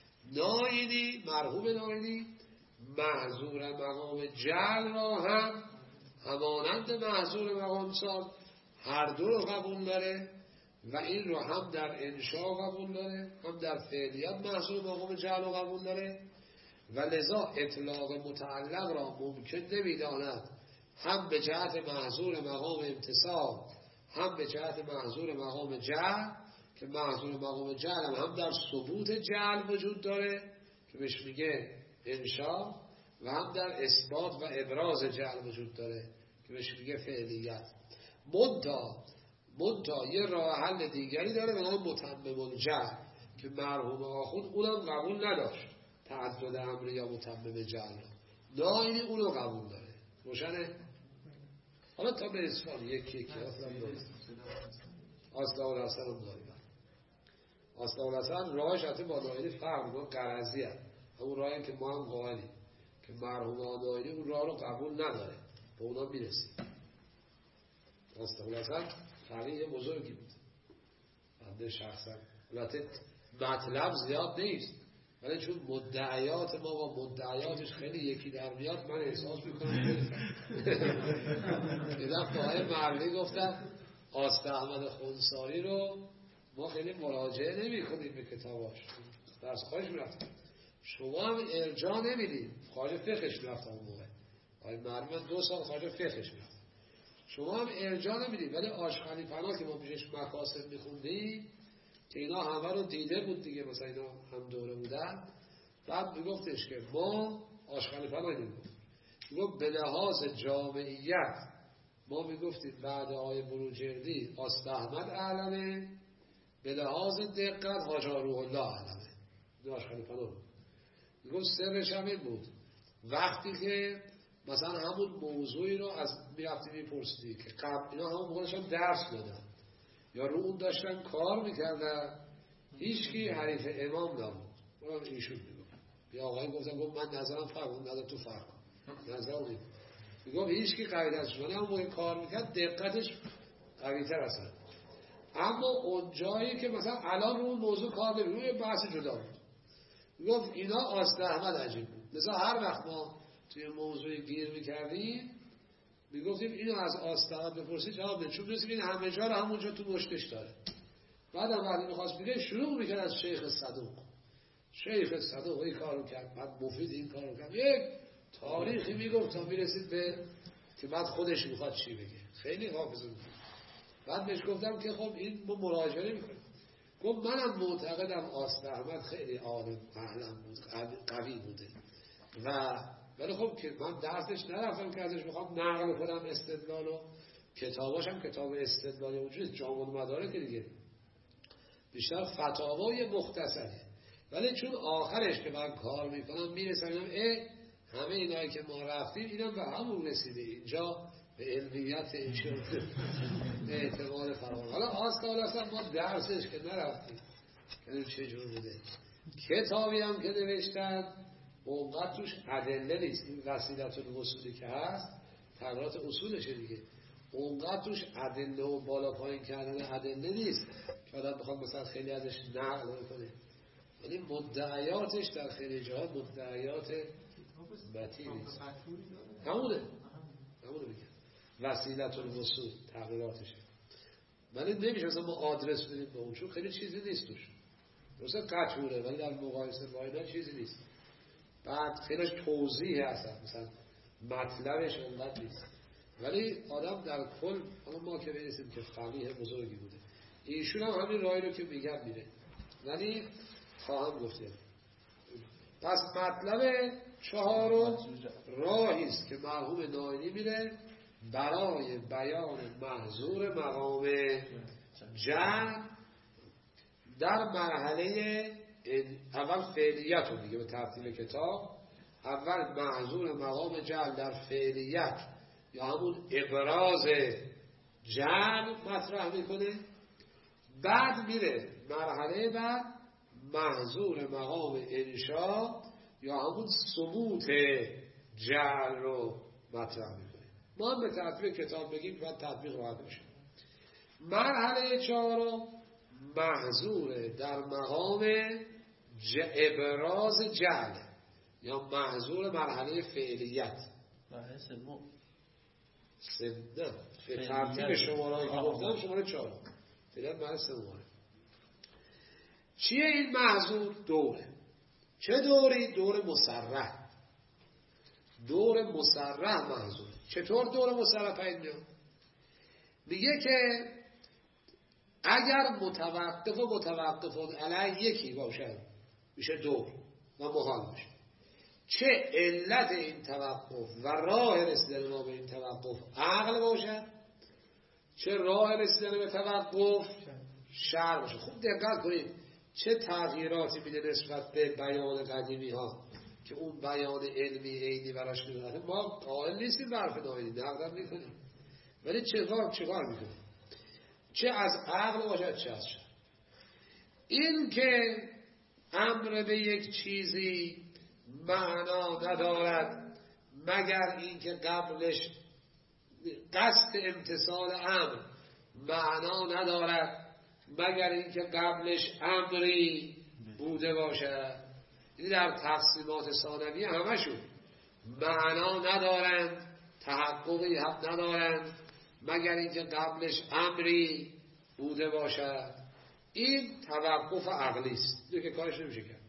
ناینی مرحوم ناینی محظور مقام جعل را هم همانند محظور مقام امتصال هر دو رو قبول داره و این رو هم در انشاء قبول داره هم در فعلیت محظور مقام جعل رو قبول داره و لذا اطلاق متعلق را ممکن نمی‌داند هم به جهت محظور مقام امتصال هم به جهت محظور مقام جعل، که محظور مقام جعل هم, هم در ثبوت جعل وجود داره که بهش میگه انشاء و هم در اثبات و ابراز جعل وجود داره که بهش میگه فعلیت. منتها منتها یه راه حل دیگری داره به نام متمم الجعل که مرحوم آخوند اونم قبول نداشت، تعدد امر یا متمم جعل را. ناینی اونو قبول داره. روشنه؟ حالا تا به اصفان یکی یکی اصلا داریم اصلا و رسن هم داریم. اصلا و رسن راهش حتی با ناینی فرق میکنه، قرضی هست همون راهی که ما هم قائلیم که مرحوم ناینی اون راه رو قبول نداره، به اونا میرسیم. اصلا و رسن فرقی یه بزرگی بود بنده شخصا، البته مطلب زیاد نیست ولی چون مدعیات ما با مدعیاتش خیلی یکی در میاد، من احساس میکنم یه دفعه آقای مروی گفتن آست احمد خونساری رو ما خیلی مراجعه نمی کنیم به کتاباش، درس خواهش میرفتیم، شما هم ارجاع نمیدید. خواهش فقهش میرفتم اون موقع، آقای مروی من دو سال خواهش فقهش میرفتم، شما هم ارجاع نمیدید. ولی آشغالی پناه که ما پیشش مقاصد میخوندیم که اینا همه رو دیده بود دیگه، مثلا اینا هم دوره بودن، بعد میگفتش که ما آشغالی پناه نمیگفت، میگفت به لحاظ جامعیت ما میگفتیم بعد آقای بروجردی آست احمد اعلمه، به لحاظ دقت حاج روح الله اعلمه. این آشغالی پناه میگفت سرش هم این بود، وقتی که مثلا همون موضوعی رو از میرفتی میپرسیدی که قبل اینا همون موقعش هم درس دادن یا رو اون داشتن کار میکردن، هیچکی حریف امام نبود، اون ایشون میگفت. یا آقایی گفتن گفت من نظرم فرق، اون نظر تو فرق نظر اون میگفت هیچکی قوی دست شده همون موقع کار میکرد، دقتش قوی تر اصلا. اما اون جایی که مثلا الان رو اون موضوع کار نمید، روی بحث جدا بود، میگفت اینا آست احمد عجیب بود. مثلا هر وقت ما توی موضوع گیر میکردیم میگفتیم اینو از آست احمد بپرسید جواب بده، چون می‌رسیم این همه جا رو همونجا تو مشتش داره. بعدم وقتی میخواست بگه شروع میکرد از شیخ صدوق، شیخ صدوق این کارو کرد، بعد مفید این کارو کرد، یک تاریخی میگفت تا میرسید به که بعد خودش میخواد چی بگه، خیلی حافظه بود. بعد بهش گفتم که خب این ما مراجعه نمی‌کنیم. گفت منم معتقدم آست احمد خیلی عالم معلم بود، قوی بوده و ولی خب که من درسش نرفتم که ازش میخوام نقل کنم استدلال و کتاباش هم کتاب استدلال وجود جامع المدارک دیگه بیشتر فتاوای مختصره، ولی چون آخرش که من کار میکنم میرسنم اه همه اینایی که ما رفتیم اینم به همون رسیده، اینجا به علمیت ایشون اعتبار فراوان. حالا آسکال اصلا ما درسش که نرفتیم که چجور بوده، کتابی هم که نوشتن اونقدر توش ادله نیست، این وسیلت الوصولی که هست تغییرات اصولشه دیگه، اونقدر توش ادله و بالا پایین کردن ادله نیست که آدم بخواد مثلا خیلی ازش نقل کنه، ولی مدعیاتش در خیلی جاها مدعیات متین نیست. همونه همونه میگه وسیلت الوصول تغییراتشه، ولی نمیشه مثلا ما آدرس بدیم به اون، چون خیلی چیزی نیست توش، مثلا قطوره ولی در مقایسه با اینا چیزی نیست. بعد خیلیش توضیح هست، مثلا مطلبش اونقدر نیست، ولی آدم در کل حالا ما که برسیم که فقیه بزرگی بوده، ایشون هم همین راهی رو که میگم میره، ولی خواهم گفته. پس مطلب چهارم راهی است که مرحوم ناینی میره برای بیان محظور مقام جمع در مرحله اول فعلیت رو دیگه به ترتیب کتاب، اول محظور مقام جمع در فعلیت یا همون ابراز جمع مطرح میکنه، بعد میره مرحله بعد محظور مقام انشا یا همون ثبوت جعل رو مطرح میکنه. ما هم به ترتیب کتاب بگیم بعد تطبیق راحت میشه. مرحله چهارم محظور در مقام ج... ابراز جعل یا محظور مرحله فعلیت. مرحله سوم سوم به ترتیب شماره‌ای که گفتم شماره چهارم فعلا مرحله سوم. چیه این محظور؟ دوره. چه دوری؟ دور مصرح. دور مصرح محظور. چطور دور مصرح پید میاد؟ میگه که اگر متوقف و متوقف علیه یکی باشد میشه دور و محال میشه. چه علت این توقف و راه رسیدن ما به این توقف عقل باشد، چه راه رسیدن به توقف شرع باشه. خوب دقت کنید چه تغییراتی میده نسبت به بیان قدیمی ها که اون بیان علمی عینی براش میدونه. ما قائل نیستیم به حرف ناینی، نقدم میکنیم، ولی چه کار چه کار میکنیم؟ چه از عقل باشد چه از شرع. این که امر به یک چیزی معنا ندارد مگر اینکه قبلش قصد امتثال امر معنا ندارد مگر اینکه قبلش امری بوده باشد. این در تقسیمات ثانویه همشون معنا ندارند، تحققی هم ندارند، مگر اینکه قبلش امری بوده باشد. این توقف عقلی است، دیگه که کارش نمیشه کرد.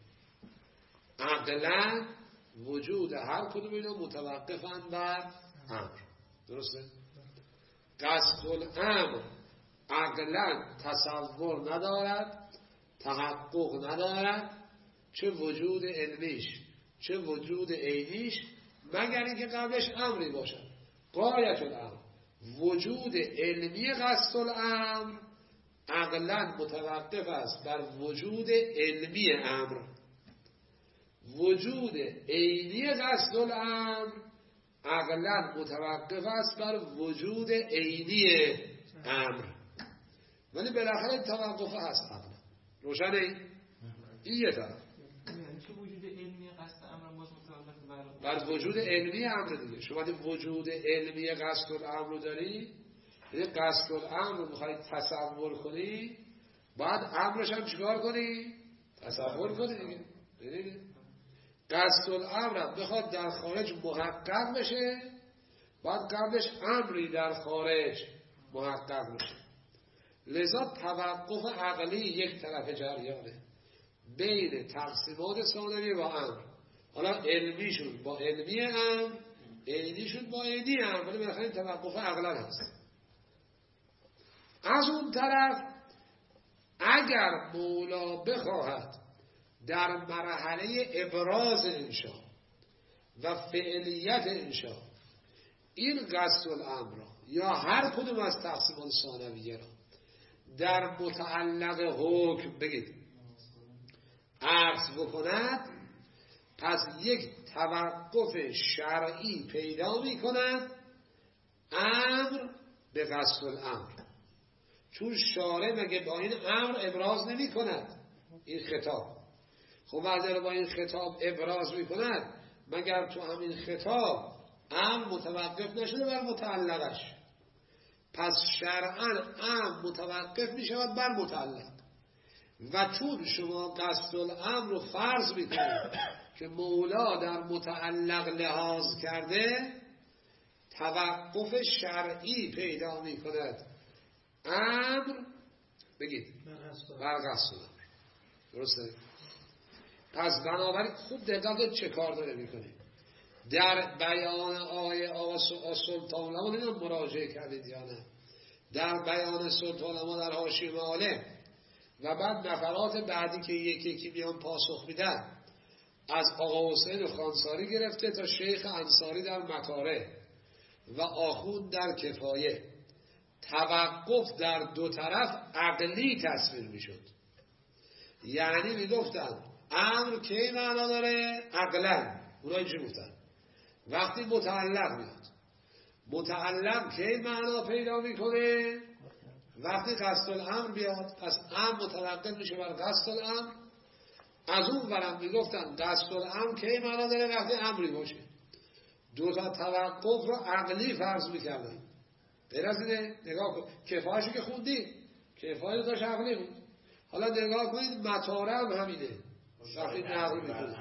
عقلا وجود هر کدوم اینا متوقفن بر امر. درسته؟ قصد الامر عقلا تصور ندارد، تحقق ندارد، چه وجود علمیش چه وجود عینیش، مگر اینکه قبلش امری باشد. غایت الامر وجود علمی قصد الامر عقلا متوقف است بر وجود علمی امر. وجود عینی قصد الامر عقلا متوقف است بر وجود عینی امر. ولی بالاخره توقف هست عقلا. روشنه این؟ این یه طرف. چه وجود علمی قصد امر باز متوقف بر بر وجود علمی امر دیگه. شما دی وجود علمی قصد الامر رو داری، یعنی قصد الامر رو میخوایی تصور کنی، بعد امرش هم چیکار کنی؟ تصور کنی دیگه. ببینید قصد الامر هم بخواد در خارج محقق بشه، بعد قبلش امری در خارج محقق بشه. لذا توقف عقلی یک طرف جریانه بین تقسیمات ثانوی و امر. حالا علمیشون با علمی امر، عینیشون با عینی امر، ولی بالاخره توقف عقلا هست. از اون طرف اگر مولا بخواهد در مرحله ابراز انشا و فعلیت انشا این قصد الامر یا هر کدوم از تقسیمات ثانویه را در متعلق حکم بگید عرض بکند، پس یک توقف شرعی پیدا می کند امر به قصد الامر. چون شارع مگه با این امر ابراز نمی کند این خطاب؟ خب وقتی با این خطاب ابراز می کند، مگر تو همین خطاب امر متوقف نشده بر متعلقش؟ پس شرعاً امر متوقف می شود بر متعلق. و چون شما قصد الامر رو فرض می کنید که مولا در متعلق لحاظ کرده، توقف شرعی پیدا می کند امر بگید بر قصد الامر. درسته؟ پس بنابراین خوب دقیقا چه کار داره میکنه در بیان آیه آقا سلطان علما. نمیدونم مراجعه کردید یا نه، در بیان سلطان علما در حاشیه معالم و بعد نفرات بعدی که یکی یکی میان پاسخ میدن، از آقا حسین خانساری گرفته تا شیخ انصاری در مکاره و آخوند در کفایه، توقف در دو طرف عقلی تصویر میشد. یعنی میگفتن امر کی معنا داره؟ عقلا. اونا اینجوری گفتن. وقتی متعلق میاد، متعلق کی معنا پیدا میکنه؟ وقتی قصد الامر بیاد. پس امر متوقف میشه بر قصد الامر. از اون ورم میگفتن قصد الامر کی معنا داره؟ وقتی امری باشه. دو تا توقف رو عقلی فرض میکردن. غیر از اینه نگاه کن کفایشو که خوندی، کفایه داشت عقلی بود. حالا نگاه کنید مطاره هم همینه. وقتی نقل میکنه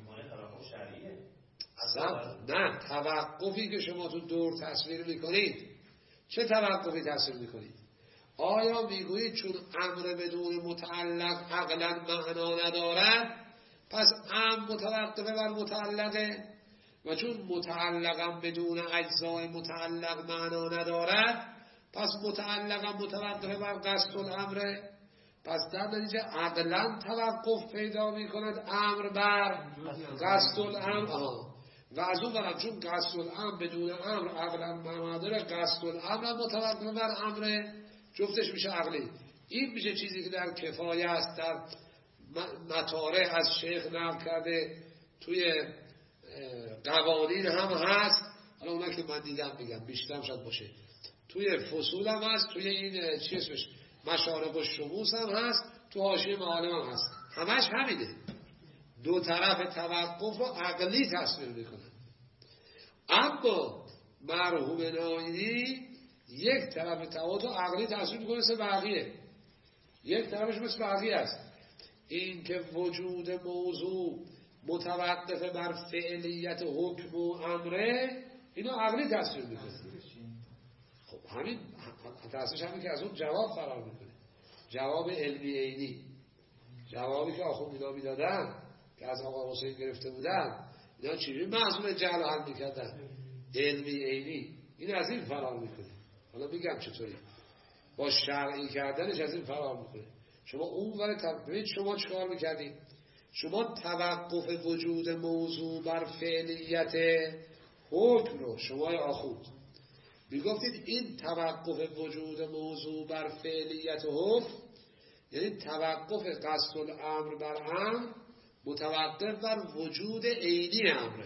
نه، توقفی که شما تو دور تصویر میکنید، چه توقفی تصویر میکنید؟ آیا میگویید چون امر بدون متعلق عقلا معنا ندارد، پس امر متوقفه بر متعلقه؟ و چون متعلقم بدون اجزای متعلق معنا ندارد، پس متعلقم متوقفه بر قصد الامره؟ پس در نتیجه عقلا توقف پیدا می کند امر بر قصد الامر. و از اون برم چون قصد الامر بدون امر عقلا معنا داره، قصد الامر متوقف بر امره، جفتش میشه عقلی. این میشه چیزی که در کفایه است، در مطاره از شیخ نقل کرده، توی قوانین هم هست. حالا اونا که من دیدم میگم بیشتر شاید باشه، توی فصول هم هست، توی این چی اسمش مشارق و شموس هم هست، تو حاشیه معالم هم هست. همش همینه، دو طرف توقف رو عقلی تصویر میکنن. اما مرحوم ناینی یک طرف توقف رو عقلی تصویر میکنه مثل بقیه، یک طرفش مثل بقیه است. این که وجود موضوع متوقف بر فعلیت حکم و امره، اینو عقلی تصویر میکنه. خب همین تأثیرش همین که از اون جواب فرار میکنه، جواب علمی عینی، جوابی که آخوند اینا میدادن که از آقا حسین گرفته بودن، اینا چیزی معصوم جهل حل میکردن، علمی عینی، این از این فرار میکنه. حالا میگم چطوری با شرعی کردنش از این فرار میکنه. شما اون ور ببینید شما چیکار میکردید؟ شما توقف وجود موضوع بر فعلیت حکم رو، شما آخوند میگفتید این توقف وجود موضوع بر فعلیت حکم یعنی توقف قصد الامر بر امر متوقف بر وجود عینی امره.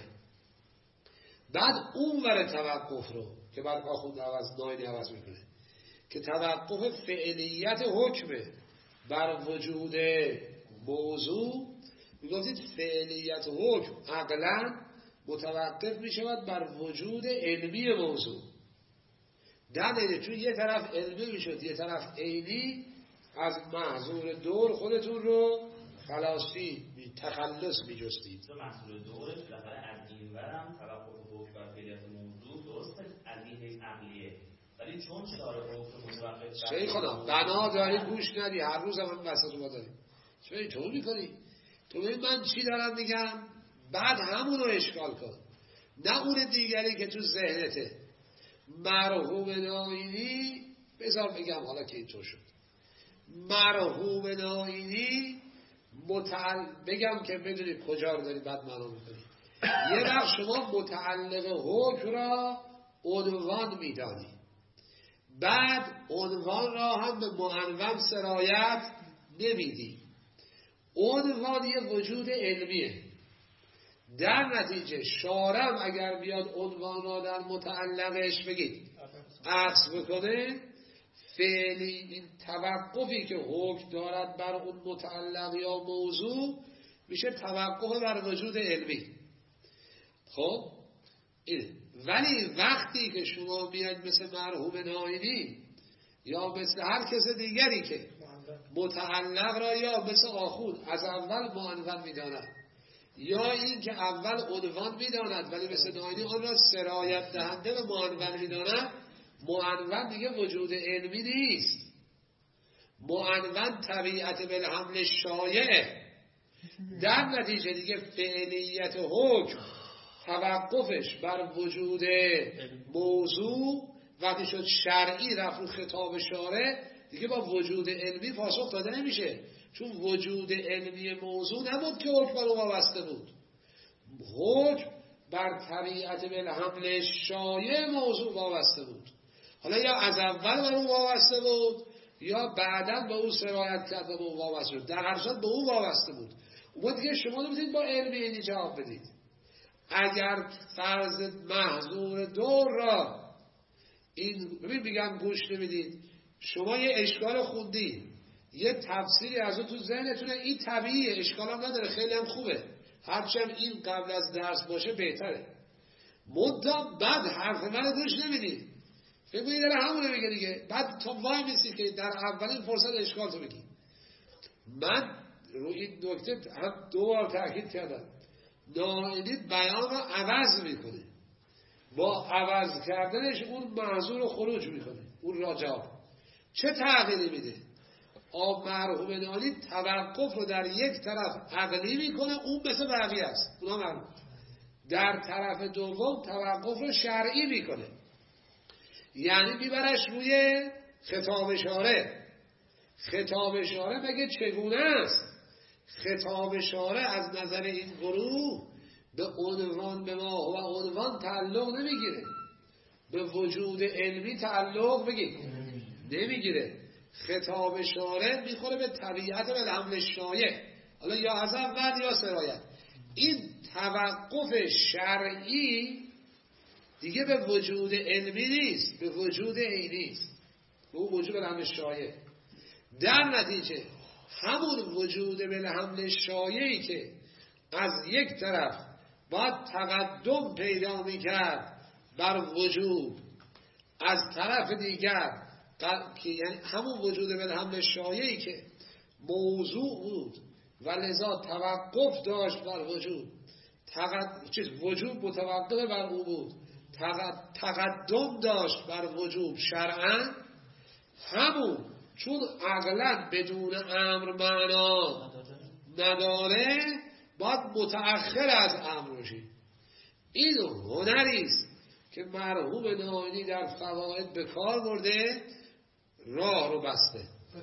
بعد اون ور توقف رو که بعد آخوند عوض ناینی عوض میکنه که توقف فعلیت حکمه بر وجود موضوع، میگفتید فعلیت حکم عقلا متوقف میشود بر وجود علمی موضوع. دلیل چون یه طرف علمی میشد یه طرف عینی، از محظور دور خودتون رو خلاصی تخلص میجستید. تو محظور دورش بالاخره از این ورم توقف حکم بر فعلیت موضوع درسته از این حیث عقلیه، ولی چون شارع حکم متوقف شیخ خدا بنا داری گوش ندی، هر روز هم وسط ما داریم چرا اینطور میکنی؟ تو ببین من چی دارم میگم بعد همون رو اشکال کن، نه اون دیگری که تو ذهنته. مرحوم ناینی بذار بگم حالا که اینطور شد، مرحوم ناینی متعل... بگم که بدونی کجا رو داری بعد معنا میکنی. یه وقت شما متعلق حکم را عنوان میدانی، بعد عنوان را هم به معنون سرایت نمیدی. عنوان یه وجود علمیه، در نتیجه شارع اگر بیاد عنوان را در متعلقش بگید عکس بکنه، فعلی این توقفی که حکم دارد بر اون متعلق یا موضوع میشه توقف بر وجود علمی. خب این ولی وقتی که شما بیاید مثل مرحوم ناینی یا مثل هر کس دیگری که متعلق را یا مثل آخوند از اول معنون میداند یا این که اول عنوان میداند ولی مثل ناینی آن را سرایت دهنده به معنون میداند، معنون دیگه وجود علمی نیست. معنون طبیعت بالحمل شایعه، در نتیجه دیگه فعلیت حکم توقفش بر وجود موضوع وقتی شد شرعی رفت رو خطاب شارع دیگه با وجود علمی پاسخ داده نمیشه، چون وجود علمی موضوع نبود که حکم رو وابسته بود. حکم بر طبیعت بالحمل شایع موضوع وابسته بود. حالا یا از اول بر اون وابسته بود یا بعدا به اون سرایت کرد و به اون وابسته بود، در هر صورت به اون وابسته بود. اون دیگه شما نمیتونید با علمی اینی جواب بدید. اگر فرض محظور دور را این ببین میگم گوش نمیدید، شما یه اشکال خوندی یه تفسیری از اون تو ذهنتونه، این طبیعیه، اشکال هم نداره، خیلی هم خوبه، هرچند این قبل از درس باشه بهتره. مدام بعد حرف من گوش نمیدید، فکر کنید داره همونه میگه دیگه، بعد تو وای میسی که در اولین فرصت اشکال تو بگی. من رو این نکته هم دو بار تاکید کردم، ناینی بیان رو عوض میکنه، با عوض کردنش اون معذور رو خروج میکنه، اون راجع چه تغییری میده؟ آب مرحوم ناینی توقف رو در یک طرف عقلی میکنه، اون مثل بقیه است، اونا مرحوم. در طرف دوم توقف رو شرعی میکنه، یعنی میبرش روی خطاب شارع. خطاب شارع مگه چگونه است؟ خطاب شارع از نظر این گروه به عنوان به ما و عنوان تعلق نمیگیره، به وجود علمی تعلق بگید نمیگیره. خطاب شارع میخوره به طبیعت و حمل شایع، حالا یا از اول یا سرایت. این توقف شرعی دیگه به وجود علمی نیست، به وجود عینی است، به اون وجود حمل شایع. در نتیجه همون وجود به حمل شایعی که از یک طرف باید تقدم پیدا میکرد بر وجود، از طرف دیگر که یعنی همون وجود به حمل شایعی که موضوع بود و لذا توقف داشت بر وجود. تقد... چیز وجود متوقف بر او بود، تقد... تقدم داشت بر وجوب شرعاً، همون چون عقلاً بدون امر معنا نداره باید متأخر از امر باشی. این هنری است که مرحوم نائینی در فواید به کار برده، راه رو بسته.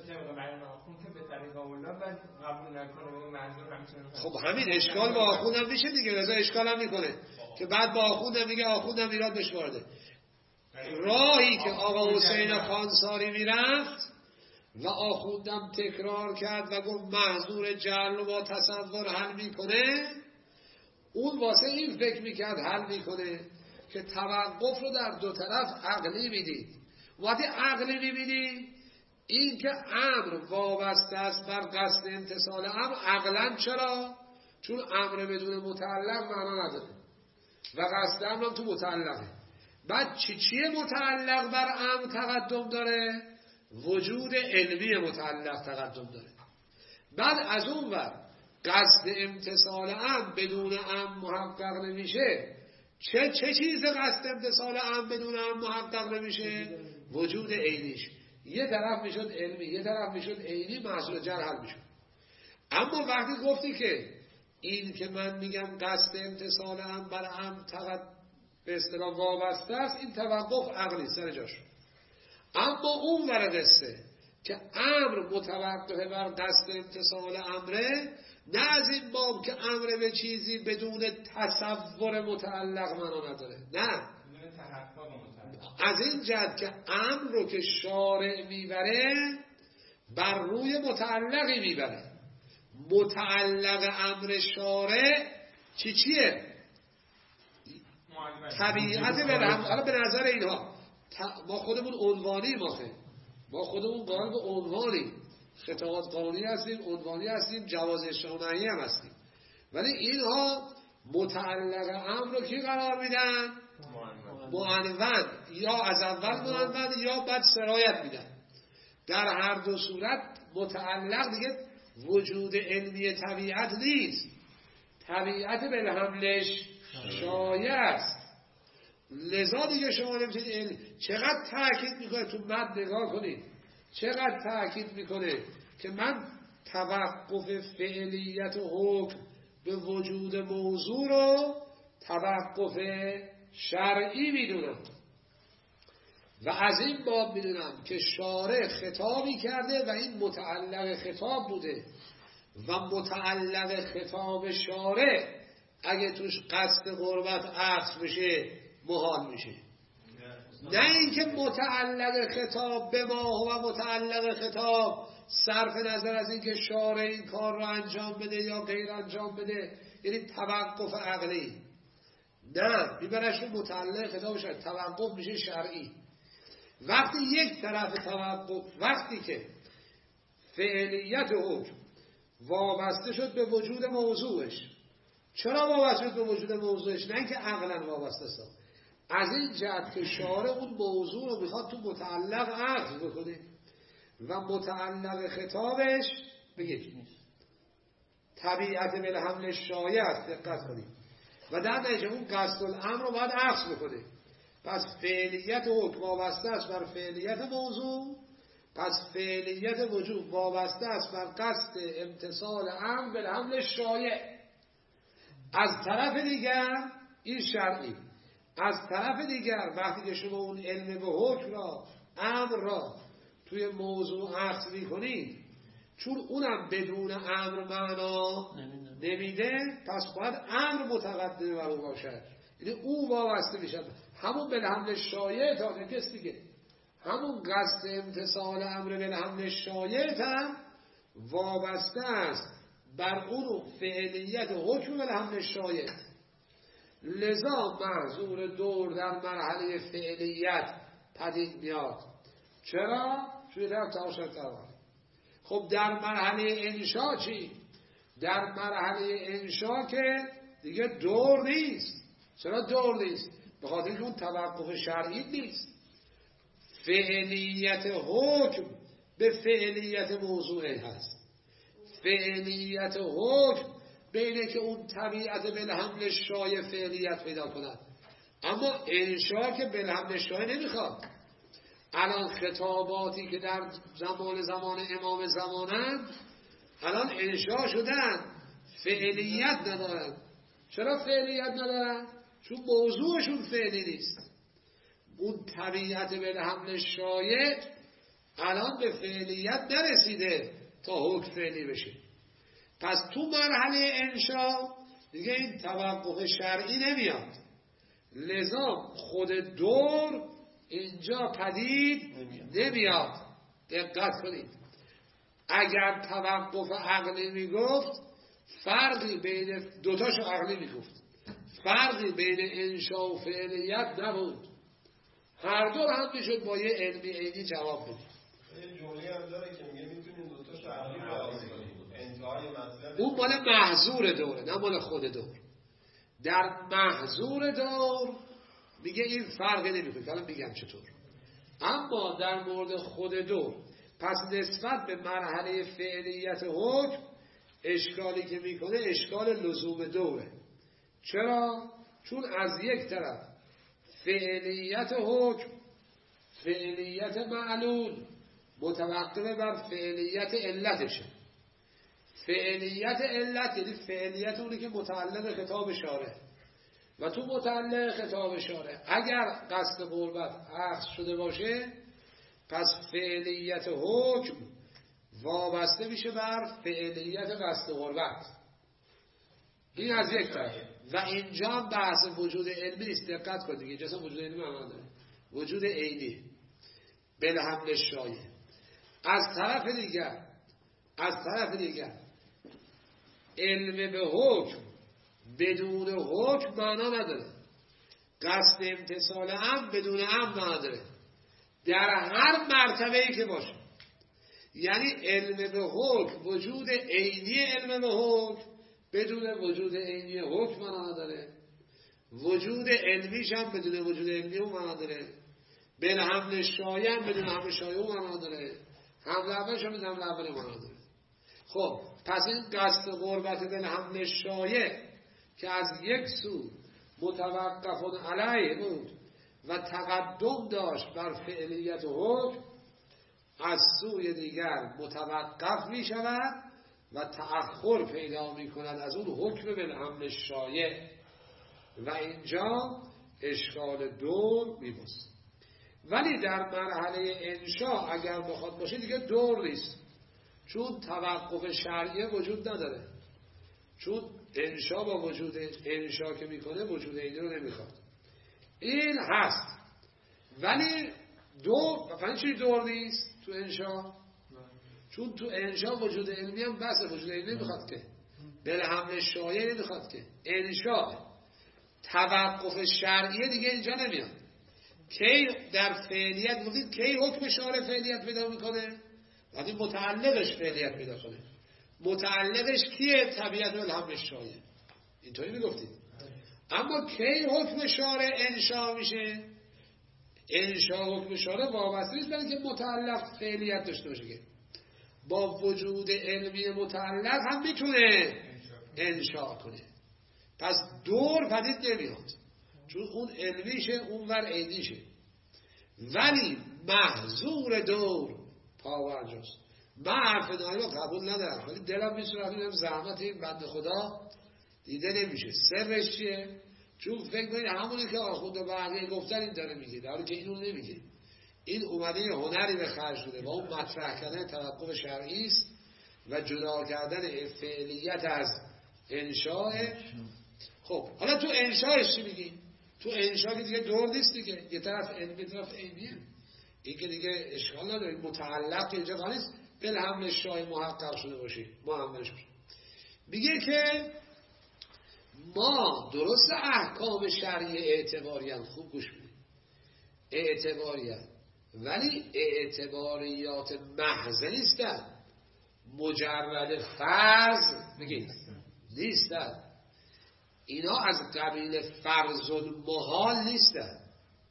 خب همین اشکال با آخوندم میشه دیگه، رضا اشکال هم میکنه که بعد با آخوندم میگه آخوندم ایراد بهش وارده. راهی که آقا حسین خانساری میرفت و آخوندم تکرار کرد و گفت محظور جعل رو با تصور حل میکنه، اون واسه این فکر میکرد حل میکنه که توقف رو در دو طرف عقلی میدید. وقتی عقلی میبینی این که امر وابسته است بر قصد امتصال امر، عقلا چرا؟ چون امر بدون متعلق معنا نداره و قصد امر تو متعلقه. بعد چی چیه متعلق بر امر تقدم داره؟ وجود علمی متعلق تقدم داره. بعد از اون ور قصد امتصال امر بدون امر محقق نمیشه. چه چه چیز قصد امتصال امر بدون امر محقق نمیشه؟ وجود عینیش. یه طرف میشد علمی، یه طرف میشد عینی، محصول جر حل میشد. اما وقتی گفتی که این که من میگم قصد امتصال امر بر امر تقدم به اصطلاح وابسته است، این توقف عقلی سر جاش. اما اون ور قصه که امر متوقف بر قصد امتصال امره، نه از این باب که امر به چیزی بدون تصور متعلق معنا نداره، نه، از این جهت که امر رو که شارع میبره بر روی متعلقی میبره. متعلق امر شارع چی چیه؟ طبیعت بلهم. حالا به نظر اینها ما خودمون عنوانی ماخه، ما خودمون قائل به عنوانی، خطابات قانونی هستیم، عنوانی هستیم، جواز اشتغالایی هم هستیم، ولی اینها متعلق امر رو کی قرار میدن؟ معنون، یا از اول معنون یا بعد سرایت میدن. در هر دو صورت متعلق دیگه وجود علمی طبیعت نیست، طبیعت بالحملش شایع است. لذا دیگه شما نمیتونید علم. چقدر تأکید میکنه تو متن نگاه کنید، چقدر تأکید میکنه که من توقف فعلیت و حکم به وجود موضوع رو توقف شرعی میدونم و از این باب میدونم که شارع خطابی کرده و این متعلق خطاب بوده و متعلق خطاب شارع اگه توش قصد قربت عطف بشه محال میشه. نه اینکه متعلق خطاب به ما و متعلق خطاب صرف نظر از اینکه شارع این کار رو انجام بده یا غیر انجام بده، یعنی توقف عقلی. نه، میبرش رو متعلق خطاب شد، توقف میشه شرعی. وقتی یک طرف توقف، وقتی که فعلیت حکم وابسته شد به وجود موضوعش. چرا وابسته شد به وجود موضوعش؟ نه اینکه عقلا وابسته است، از این جهت که شارع اون موضوع رو میخواد تو متعلق عقل بکنه و متعلق خطابش بگید طبیعت بالحمل شایع است. دقت کنید و در نتیجه اون قصد الامر رو باید عکس بکنه. پس فعلیت حکم وابسته است بر فعلیت موضوع، پس فعلیت وجوب وابسته است بر قصد امتصال امر بالحمل شایع. از طرف دیگر این شرعی، از طرف دیگر وقتی که شما اون علم به حکم را، امر را توی موضوع عکس میکنید، چون اونم بدون امر معنا نمیده، پس باید امر متقدم بر او باشد، یعنی او وابسته میشه. همون بالحمل شایع تا کس دیگه، همون قصد امتصال امر بالحمل شایع هم وابسته است بر اون فعلیت حکم بالحمل شایع. لذا محظور دور در مرحله فعلیت پدید میاد. چرا؟ چون طرف تماشا کردن. خب در مرحله انشا چی؟ در مرحله انشا که دیگه دور نیست. چرا دور نیست؟ به خاطر اینکه اون توقف شرعی نیست. فعلیت حکم به فعلیت موضوعی هست. فعلیت حکم بینه که اون طبیعت بالحمل شایع فعلیت پیدا کند. اما انشا که بالحمل شایع نمیخواد. الان خطاباتی که در زمان زمان امام زمانند الان انشا شدن، فعلیت ندارن. چرا فعلیت ندارن؟ چون موضوعشون فعلی نیست. اون طبیعت بالحمل شایع الان به فعلیت نرسیده تا حکم فعلی بشه. پس تو مرحله انشا دیگه این توقف شرعی نمیاد. لذا خود دور اینجا پدید نمیاد. دقت کنید. اگر توقف عقلی میگفت فرقی بین دوتاشو عقلی میگفت فرقی بین انشا و فعلیت نبود. هر دو هم میشد با یه علمی عینی جواب بدید. یه جمله هم داره که میگه میتونیم دوتاشو عقلی لحاظ کنیم. انتهای مطلب اون مال محظور دوره، نه مال خود دور. در محظور دور میگه این فرقی نمیکنه. الان میگم چطور. اما در مورد خود دور پس نسبت به مرحله فعلیت حکم اشکالی که میکنه اشکال لزوم دوره. چرا؟ چون از یک طرف فعلیت حکم فعلیت معلول متوقف بر فعلیت علتشه. فعلیت علت یعنی فعلیت اونی که متعلق خطاب شارع و تو متعلق خطاب شارع اگر قصد قربت عقص شده باشه پس فعلیت حکم وابسته میشه بر فعلیت قصد قربت. این از یک طرف. و اینجا هم بحث وجود علمی نیست. دقت کنید دیگه. جسم وجود علمی معنا داره. وجود عینی بالحمل شایع. از طرف دیگر از طرف دیگر علم به حکم بدون حکم معنا نداره. قصد امتصال امر بدون امر معنا داره. در هر مرتبه‌ای که باشه. یعنی علم به حکم وجود عینی علم به حکم بدون وجود عینی حکم معنا نداره. وجود علمیش هم بدون وجود علمی اون معنا داره. بین حمل شایع هم بدون حمل شایع اون معنا داره. حمل اولش هم بدون حمل اول معنا داره. خب پس این قصد قربت بین حمل شایع که از یک سو متوقف علیه بود و تقدم داشت بر فعلیت حکم از سوی دیگر متوقف می شود و تأخر پیدا می کند از اون حکم بالحمل شایع و اینجا اشکال دور می بست. ولی در مرحله انشا اگر بخواد باشه دیگه دور نیست. چون توقف شرعی وجود نداره. چون انشا با وجود انشا که میکنه وجود اینی رو نمیخواد. این هست. ولی دور فقط چی دور نیست تو انشا؟ چون تو انشا وجود علمی هم بس وجود علمی نمیخواد که. بالحمل شایع نمیخواد که. انشا توقف شرعی دیگه اینجا نمیاد. کی در فعلیت بودید کی حکم شارع فعلیت پیدا میکنه؟ وقتی متعلقش فعلیت پیدا کنه. متعلقش کیه؟ طبیعت بالحمل شایع. اینطوری میگفتید. اما کی حکم شارع انشا میشه؟ انشا حکم شارع وابسته نیست برای که متعلق فعلیت داشته باشه که با وجود علمی متعلق هم میتونه انشا کنه. پس دور پدید نمیاد چون اون علمیشه اون ور عینیشه. ولی محظور دور پاورجاست. من حرف نایی رو قبول ندارم ولی دلم میسونه زحمت این بند خدا دیده نمیشه. سرش چیه؟ چون فکر کنید همونی که آخونده بقیه گفتن این داره میگه در حالی که اینو نمیگه. این اومده یه هنری به خرج شده و اون مطرح کردن توقف شرعی است و جدا کردن فعلیت از انشاء. خب حالا تو انشاءش چی میگیم؟ تو انشاء که دیگه دور نیست دیگه. یه طرف علمی یه طرف عینیه. این که دیگه اشکال نداره. متعلق که اینجا نیست بالحمل شایع محقق شده باشه محملش باشه. میگه که ما درست احکام شرعی اعتباریان خوب گوش بدید اعتباریان ولی اعتباریات محض نیستن. مجرد فرض بگید نیستن. اینا از قبیل فرض المحال نیستن.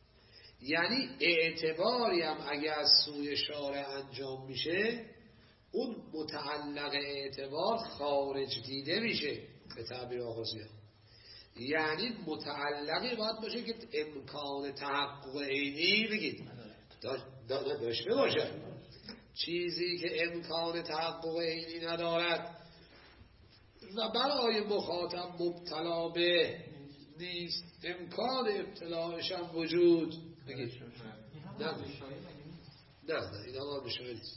یعنی اعتباری هم اگه از سوی شارع انجام میشه اون متعلق اعتبار خارج دیده میشه به تعبیر آغازی ها. یعنی متعلقی باید باشه که امکان تحقق عینی بگید داشته باشه. چیزی که امکان تحقق عینی ندارد و برای مخاطب مبتلا به نیست، امکان ابتلاعش هم وجود بگید نه نه نه این هم مشاهد نیست.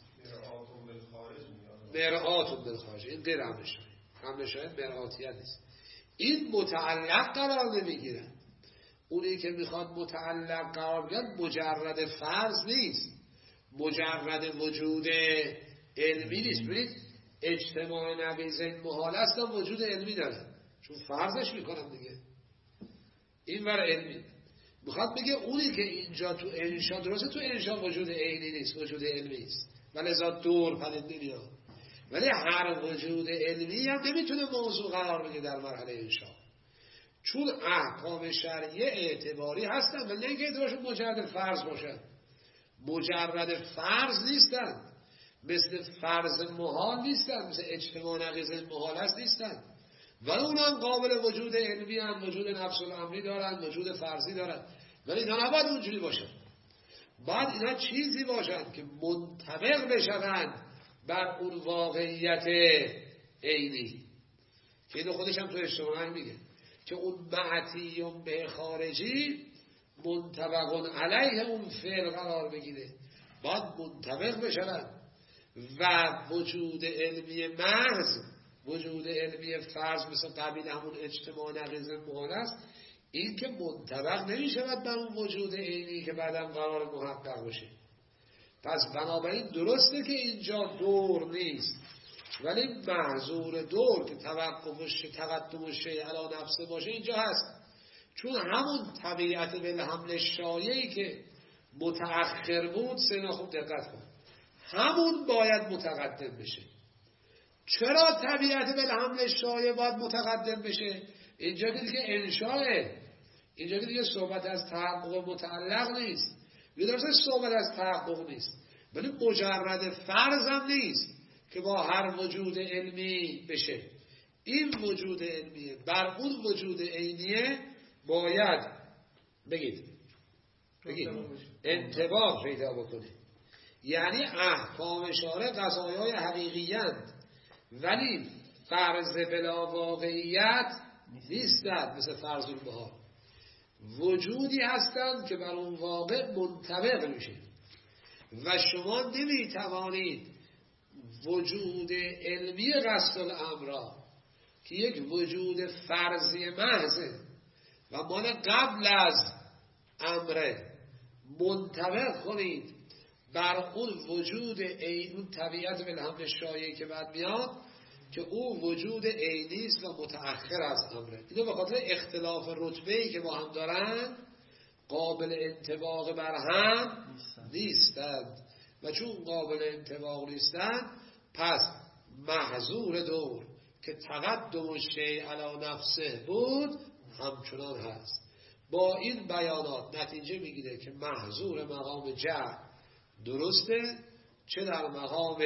مرآتون بالخارج این غیر هم مشاهد هم مشاهد مرآتیت نیست. این متعلق قرار نمیگیره. اونی که میخواد متعلق قرار بگیرد مجرد فرض نیست، مجرد وجود علمی نیست. ببینید اجتماع نقیضین محال است و وجود علمی داره، چون فرضش میکنم دیگه. این ور علمی میخواد بگه اونی که اینجا تو انشا درسته، تو انشا وجود عینی نیست، وجود علمی است، ولی ازا دور پدید نمیاد. ولی هر وجود علمی هم نمیتونه موضوع قرار بگه در مرحله انشا، چون احکام شرعیه اعتباری هستن ولی نه اینکه اعتبارشون مجرد فرض باشن. مجرد فرض نیستن، مثل فرض محال نیستن، مثل اجتماع نقیض محال هست نیستن، ولی اون هم قابل وجود علمی هم، وجود نفس الامری دارن، وجود فرضی دارن، ولی اینا نباید اونجوری باشن. بعد اینا چیزی باشن که منطبق بشن بر اون واقعیت عینی، که اینو خودش هم تو اجتماع میگه که اون معتیون به خارجی منطبقون علیه اون فعل قرار بگیره، باید منطبق بشن و وجود علمی محض، وجود علمی فرض مثل قبیل همون اجتماع نقیض محال است، این که منطبق نمیشود بر اون وجود عینی که بعدم قرار محقق باشه. پس بنابراین درسته که اینجا دور نیست، ولی محظور دور که توقفش تقدم شیء علی نفسه باشه اینجا هست، چون همون طبیعت بالحمل شایعی که متأخر بود، سینا خوب دقت کن، همون باید متقدم بشه. چرا طبیعت بالحمل شایع باید متقدم بشه؟ اینجا که دیگه انشاءه، اینجا که دیگه صحبت از تحقق متعلق نیست، درسته صحبت از تحقق نیست، ولی مجرد فرض هم نیست که با هر وجود علمی بشه. این وجود علمیه بر اون وجود عینیه باید بگید بگید انطباق پیدا بکنه. یعنی احکام شارع قضایای حقیقی‌اند ولی فرض بلا واقعیت نیستند، مثل فرض المحال. وجودی هستند که بر اون واقع منطبق میشه و شما نمیتوانید وجود علمی قصد الامر که یک وجود فرضی محضه و مال قبل از امره منطبق کنید بر اون وجود عین، اون طبیعت بالحمل شایعی که بعد میاد که او وجود عینی است و متأخر از امره. اینو به خاطر اختلاف رتبه‌ای که با هم دارن قابل انطباق بر هم نیستند و چون قابل انطباق نیستند پس محظور دور که تقدم شیء علی نفسه بود همچنان هست. با این بیانات نتیجه میگیره که محظور مقام جعل درسته، چه در مقام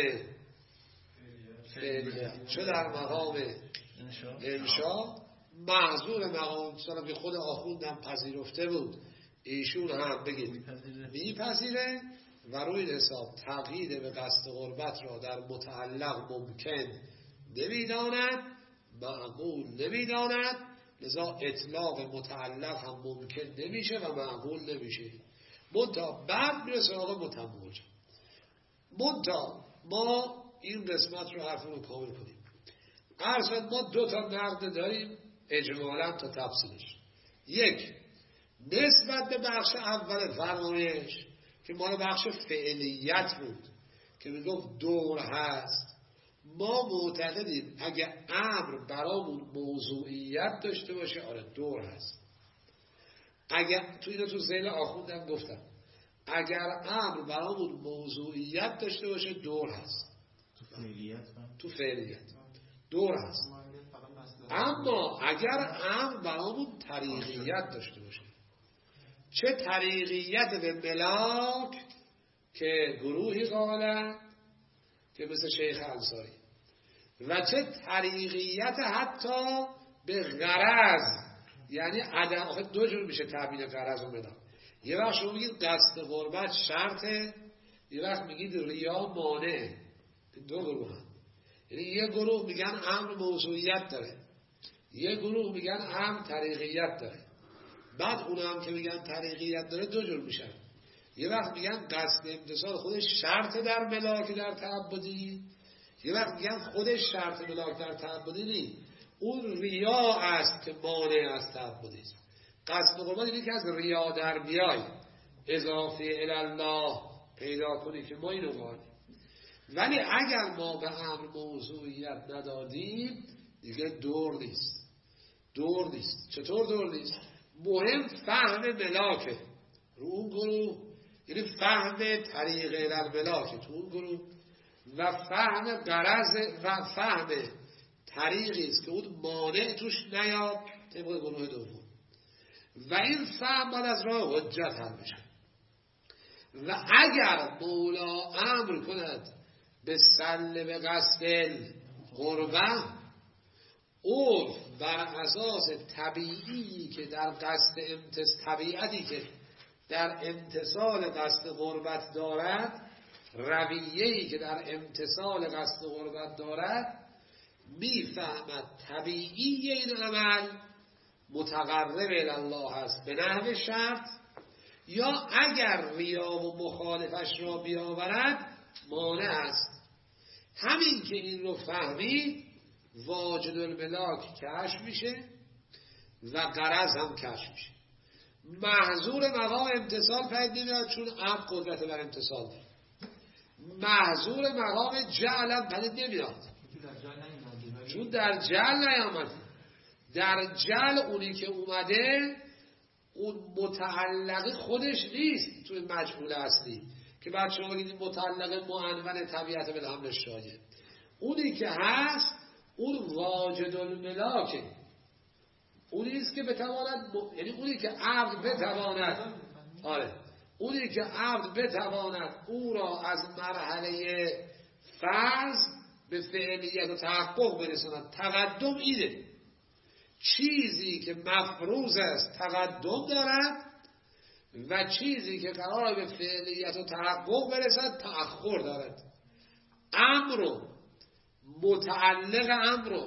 فعلیه چه در مقام انشا. محظور مقام سلام که خود آخوندم پذیرفته بود، ایشون هم بگید میپذیره و روی حساب تقیید به قصد قربت را در متعلق ممکن نمیداند، معقول نمیداند، لذا اطلاق متعلق هم ممکن نمیشه و معقول نمیشه. منتها بعد میرسه آقا متموج. منتها ما این قسمت رو حرف رو کامل کنیم. عرض ما دو تا نقد داریم اجمالا تا تفصیلش. یک، نسبت به بخش اول فرمایش که مال بخش فعلیت بود که میگفت دور هست، ما معتقدیم اگه امر برامون موضوعیت داشته باشه آره دور هست. اگر تو اینو تو ذیل آخوندم گفتم اگر امر برامون موضوعیت داشته باشه دور هست، تو فعلیت تو فعلیت دور هست. اما اگر امر برامون طریقیت داشته باشه، چه طریقیت به ملاک که گروهی قالن که مثل شیخ انصاری، و چه طریقیت حتی به غرض، یعنی عدم. آخه دو جور میشه تعبیر غرض و ملاک. یه وقت شما میگید قصد قربت شرطه، یه وقت میگید ریا مانع. دو گروه هم. یعنی یه گروه میگن امر موضوعیت داره، یه گروه میگن امر طریقیت داره. بعد اون هم که میگن طریقیت داره دو جور میشن. یه وقت میگن قصد امتثال خودش شرط در ملاک در تعبدی، یه وقت میگن خودش شرط ملاک در تعبدی نی، اون ریا است که مانع از تعبدی است. قصد قربان اینه که از ریا در بیای، اضافه الله پیدا کنی که ما اینو مانیم. ولی اگر ما به امر موضوعیت ندادیم دیگه دور نیست. دور نیست. چطور دور نیست؟ مهم فهم ملاکه رو اون گروه، یعنی فهم طریق الملاکه تو اون گروه، و فهم غرض و فهم طریقی است که اون مانع توش نیاد طبق گروه دوم. و این فهم باید از راه حجت حل بشه. و اگر مولا امر کند به سل به قصد قربه، عرف بر اساس طبیعی که در قصد امتصال طبیعتی که در امتصال قصد قربت دارد، رویه‌ای که در امتصال قصد قربت دارد، میفهمد طبیعی این عمل متقرب الله است به نحو شرط، یا اگر ریا و مخالفش را بیاورد مانع است. همین که این رو فهمید واجد الملاک کشف میشه و غرض هم کشف میشه. محظور مقام امتصال پید نمیاد چون عقل قدرت بر امتصال داره. محظور مقام جعل هم پید نمیاد چون در جعل نیامده. در جعل اونی که اومده اون متعلق خودش نیست توی مجهول اصلی که بعد شما بگید متعلق معنون طبیعت به حمل شایع. اونی که هست اون واجد الملاکه، اونی است که بتواند م... یعنی اونی که عبد بتواند آره اونی که عبد بتواند او را از مرحله فرض به فعلیت و تحقق برساند. تقدم اینه، چیزی که مفروض است تقدم دارد و چیزی که قرار به فعلیت و تحقق برسد تأخر دارد. امر متعلق امر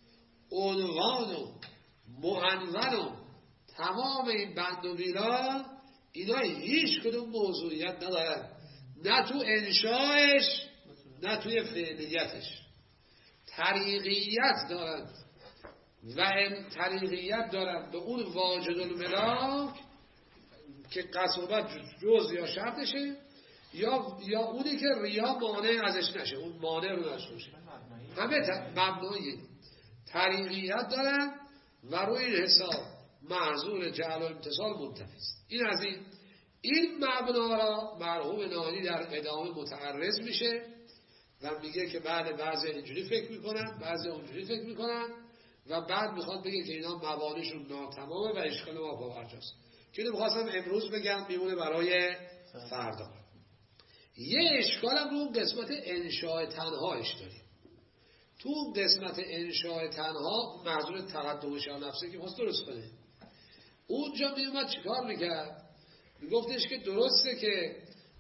عنوان و معنون و تمام این بند و بیلا اینا هیچ کدوم موضوعیت ندارد، نه تو انشایش نه توی فعلیتش. طریقیت دارد و این طریقیت دارد به اون واجد الملاک که قصوبت جز یا شرطشه، یا یا اونی که ریا مانع ازش نشه، اون مانع رو نشه باشه. همه مبنای طریقیت دارن و روی این حساب محظور جعل و امتصال منتفی است. این از این این مبنا را مرحوم نانی در ادامه متعرض میشه و میگه که بعد بعضی اینجوری فکر میکنن بعضی اونجوری فکر میکنن و بعد میخواد بگه که اینا موانعشون ناتمامه و اشکال ما پاورجاست. که اینو میخواستم امروز بگم میمونه برای فردا. یه اشکال هم رو قسمت انشاء تنهایش داریم. تو قسمت انشاء تنها منظور تقدم شان نفسه که خواست درست کنه، اونجا میومد چیکار میکرد؟ میگفتش که درسته که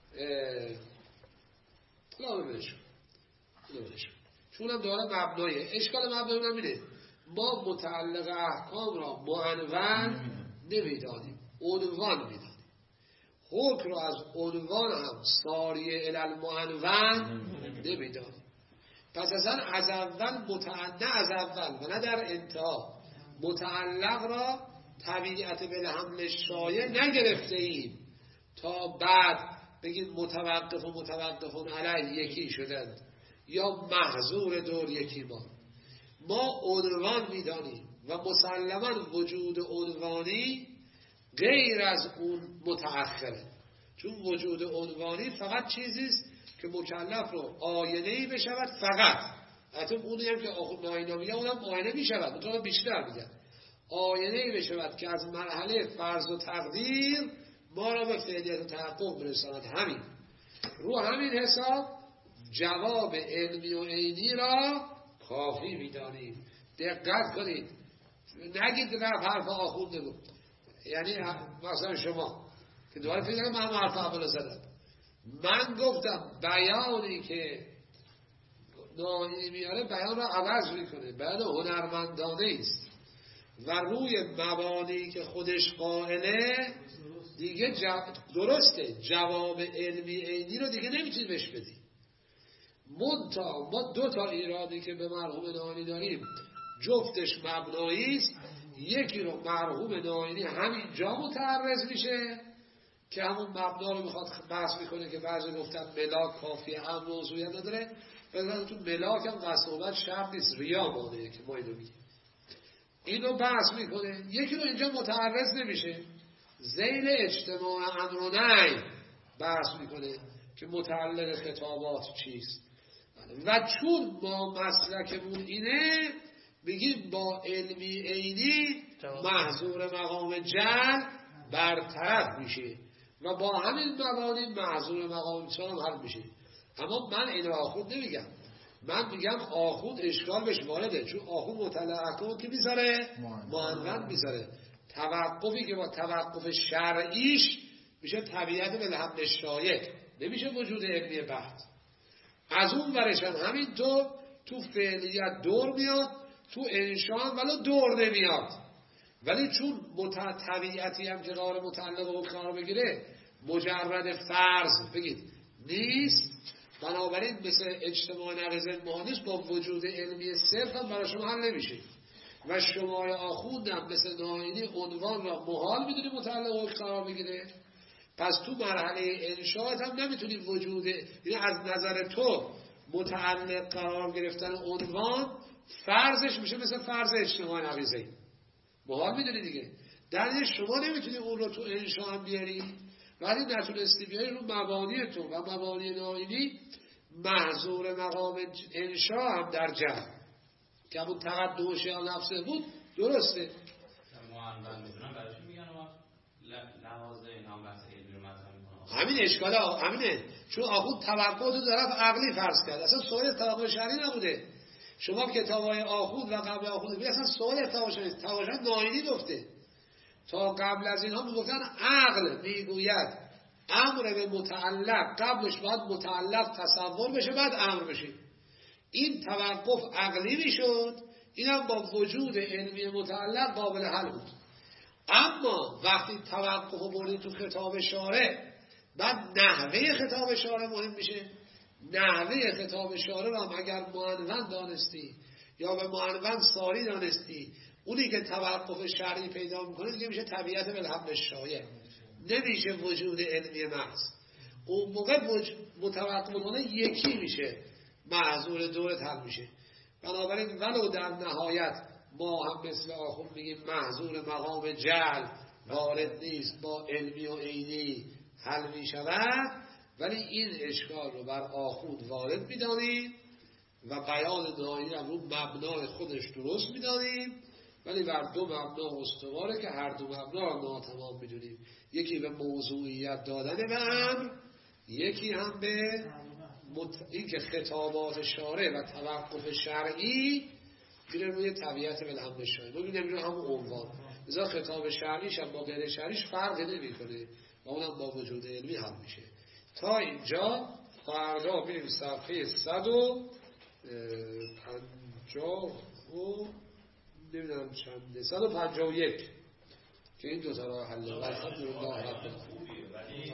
لا ببینشون ببینشون چون هم داره مبنایه. اشکال مبنایی هم اینه ما متعلق احکام را معنون نمیدانیم، عنوان میدانیم. حکم را از عنوان هم ساریه الالمعنون نمیدانیم. پس اصلا از اول متعلق، نه از اول و نه در انتها متعلق را طبیعت بالحمل شایع نگرفته ایم تا بعد بگید متوقف و متوقفون علیه یکی شدند یا محظور دور یکی ما. ما عنوان میدانیم و مسلما وجود عنوانی غیر از اون متأخره، چون وجود عنوانی فقط چیزیست که مکلف رو آینه‌ای بشود فقط. حتی اونی هم که آینه میگه اونم آینه میشود، اونطور بیشتر میگن آینه‌ای بشود که از مرحله فرض و تقدیر ما را به فعلیت و تحقق برساند. همین رو همین حساب جواب علمی و عینی را کافی می‌دانیم. دقت کنید، نگید رفت حرف آخونده بود. یعنی مثلا شما که دوباره فکر کنم من حرف اول زدم، من گفتم بیانی که ناهینی میاره بیان را عوض میکنه، بیان هنرمندانه است و روی مبانی که خودش قائله دیگه جو... درسته جواب علمی عینی رو دیگه نمیتونی بهش بدی. منتها ما دو تا ایرادی که به مرحوم ناینی داریم جفتش مبنایی است. یکی رو مرحوم ناینی همین جا متعرض میشه که همون مبنا رو میخواد بحث میکنه که بعضی گفتن ملاک کافیه، هم موضوعیت نداره. بذارن تو ملاک هم قصد شرط نیست، ریا مانه که ما اینو میگیم. اینو بحث میکنه. یکی رو اینجا متعرض نمیشه، ذیل اجتماع امر و نهی بحث میکنه که متعلق خطابات چیست. و چون ما مسلکمون اینه بگیم با علمی عینی محظور مقام جل برطرف میشه و با همین مبانی محظور مقام چل هم حل میشه. اما من این آخوند نمیگم، من میگم آخوند اشکال بهش وارده، چون آخوند مطلع احکام که میذاره معنون میذاره. توقفی که با توقف شرعیش میشه طبیعت بالحمل شایع، نمیشه وجود علمی بحث. از اون ورشن همینطور تو فعلیت دور میاد، تو انشان ولو دور نمیاد، ولی چون طبیعتی هم که قرار متعلق و قرار بگیره مجرد فرض بگید نیست، بنابراین مثل اجتماع نقض مهانیست با وجود علمی صرف هم برای شما حل نمیشه. و شمای آخوندم مثل ناینی عنوان را محال میدونی متعلق و قرار بگیره، پس تو مرحله انشاءت هم نمیتونی وجود، یعنی از نظر تو متعلق قرار گرفتن عنوان فرضش میشه مثل فرض اجتماع نقیضه، محال میدونی دیگه. در شما نمیتونی اون رو تو انشاء هم بیاری، ولی نتونستی بیاری رو مبانی تو و مبانی ناینی محظور مقام انشاء هم در جمع که همون تقدم شیعه نفسه بود. درسته معلم میدونم برای چی میگن ما لحاظ اینا هم بحث علمی رو مطرح میکنن. همین اشکال همینه، چون آخوند توقع تو طرف عقلی فرض کرد، اصلا سوال توقع شرعی نبوده. شما کتابای آخوند و قبل آخوند بگید اصلا سوال توقع شرعی، توقع شرعی ناینی گفته. تا قبل از اینها میگفتن عقل میگوید امر به متعلق قبلش باید متعلق تصور بشه بعد امر بشه. این توقف عقلی میشد، اینم با وجود علمی متعلق قابل حل بود. اما وقتی توقف رو بردید تو خطاب شارع، بعد نحوه خطاب شارع مهم میشه. نحوه خطاب شارع رو هم اگر معنون دانستی یا به معنون ساری دانستی، اونی که توقف شرعی پیدا میکنه دیگه میشه طبیعت بالحمل شایع، نمیشه وجود علمی محض. اون موقع متوقف کنه یکی میشه، معذور دورت حل میشه. بنابراین ولو در نهایت ما هم مثل آخوند میگیم معذور مقام جل وارد نیست، با علمی و عینی حل میشود، ولی این اشکال رو بر آخوند وارد میدانیم و بیان ناینی هم رو مبنای خودش درست میدانیم، ولی بر دو مبنا استواره که هر دو مبنا رو ناتمام میدونیم. یکی به موضوعیت دادن به امر، یکی هم به مت... این که خطابات شارع و توقف شرعی میره روی طبیعت بالحمل شایع. ما میگیم روی همون عنوان، لذا خطاب شرعیش هم با غیر شرعیش فرقی نمیکنه و اونم با وجود علمی هم میشه. تا اینجا فردا میریم صفحه صد و پنجاه و نمیدونم چنده، صد و پنجاه و یک که این دو تا را حل و الحمدلله رب خوبیه، ولی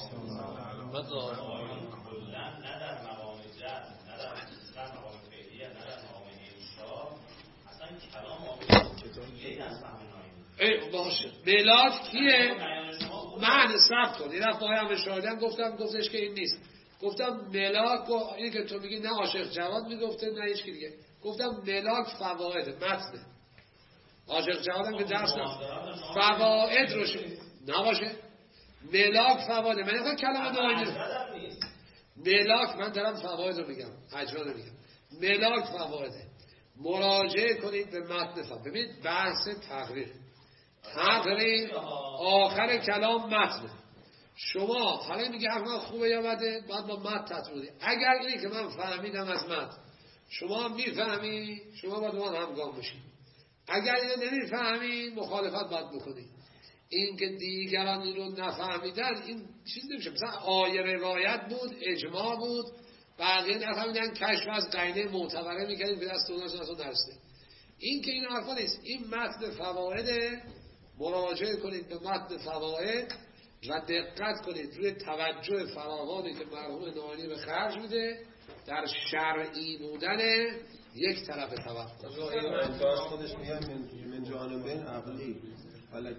کلا نه در مقام جد، نه در مقام فعلیه، نه در مقام انشاء، اصلا کلام آمیه از فهم ناینی. ای باشه ملاک کیه؟ من سب کن این رفت بایم شاهدم گفتم گفتش که این نیست. گفتم ملاک و این که تو میگی نه عاشق جواد میگفته نه هیچ کی دیگه. گفتم ملاک فواید متنه. عاشق جوادم که درس نه فواید رو شد نباشه. ملاک فواید من نمیخوام کلمه ناینی ملاک، من دارم فواید رو میگم اجرا نمیگم. ملاک فوایده. مراجعه کنید به متن فواید. ببینید بحث تقریر تقریر آخر کلام متن. شما حالا میگه حرف خوبه یا بده، باید با متن تطبیق. اگر اینی که من فهمیدم از متن شما میفهمی، شما باید با من همگام بشید. اگر اینو نمیفهمی مخالفت باید بکنید. این که دیگران این رو نفهمیدن این چیز نمیشه. مثلا آیه روایت بود، اجماع بود، بقیه نفهمیدن، کشف از قرینه معتبره میکنیم به دست اوناش اصلا نرسه. این که این حرفا نیست. این متن فوائد، مراجعه کنید به متن فوائد و دقت کنید روی توجه فراوانی که مرحوم ناینی به خرج میده در شرعی بودن یک طرف توقع. خودش میاد من جانبین عقلی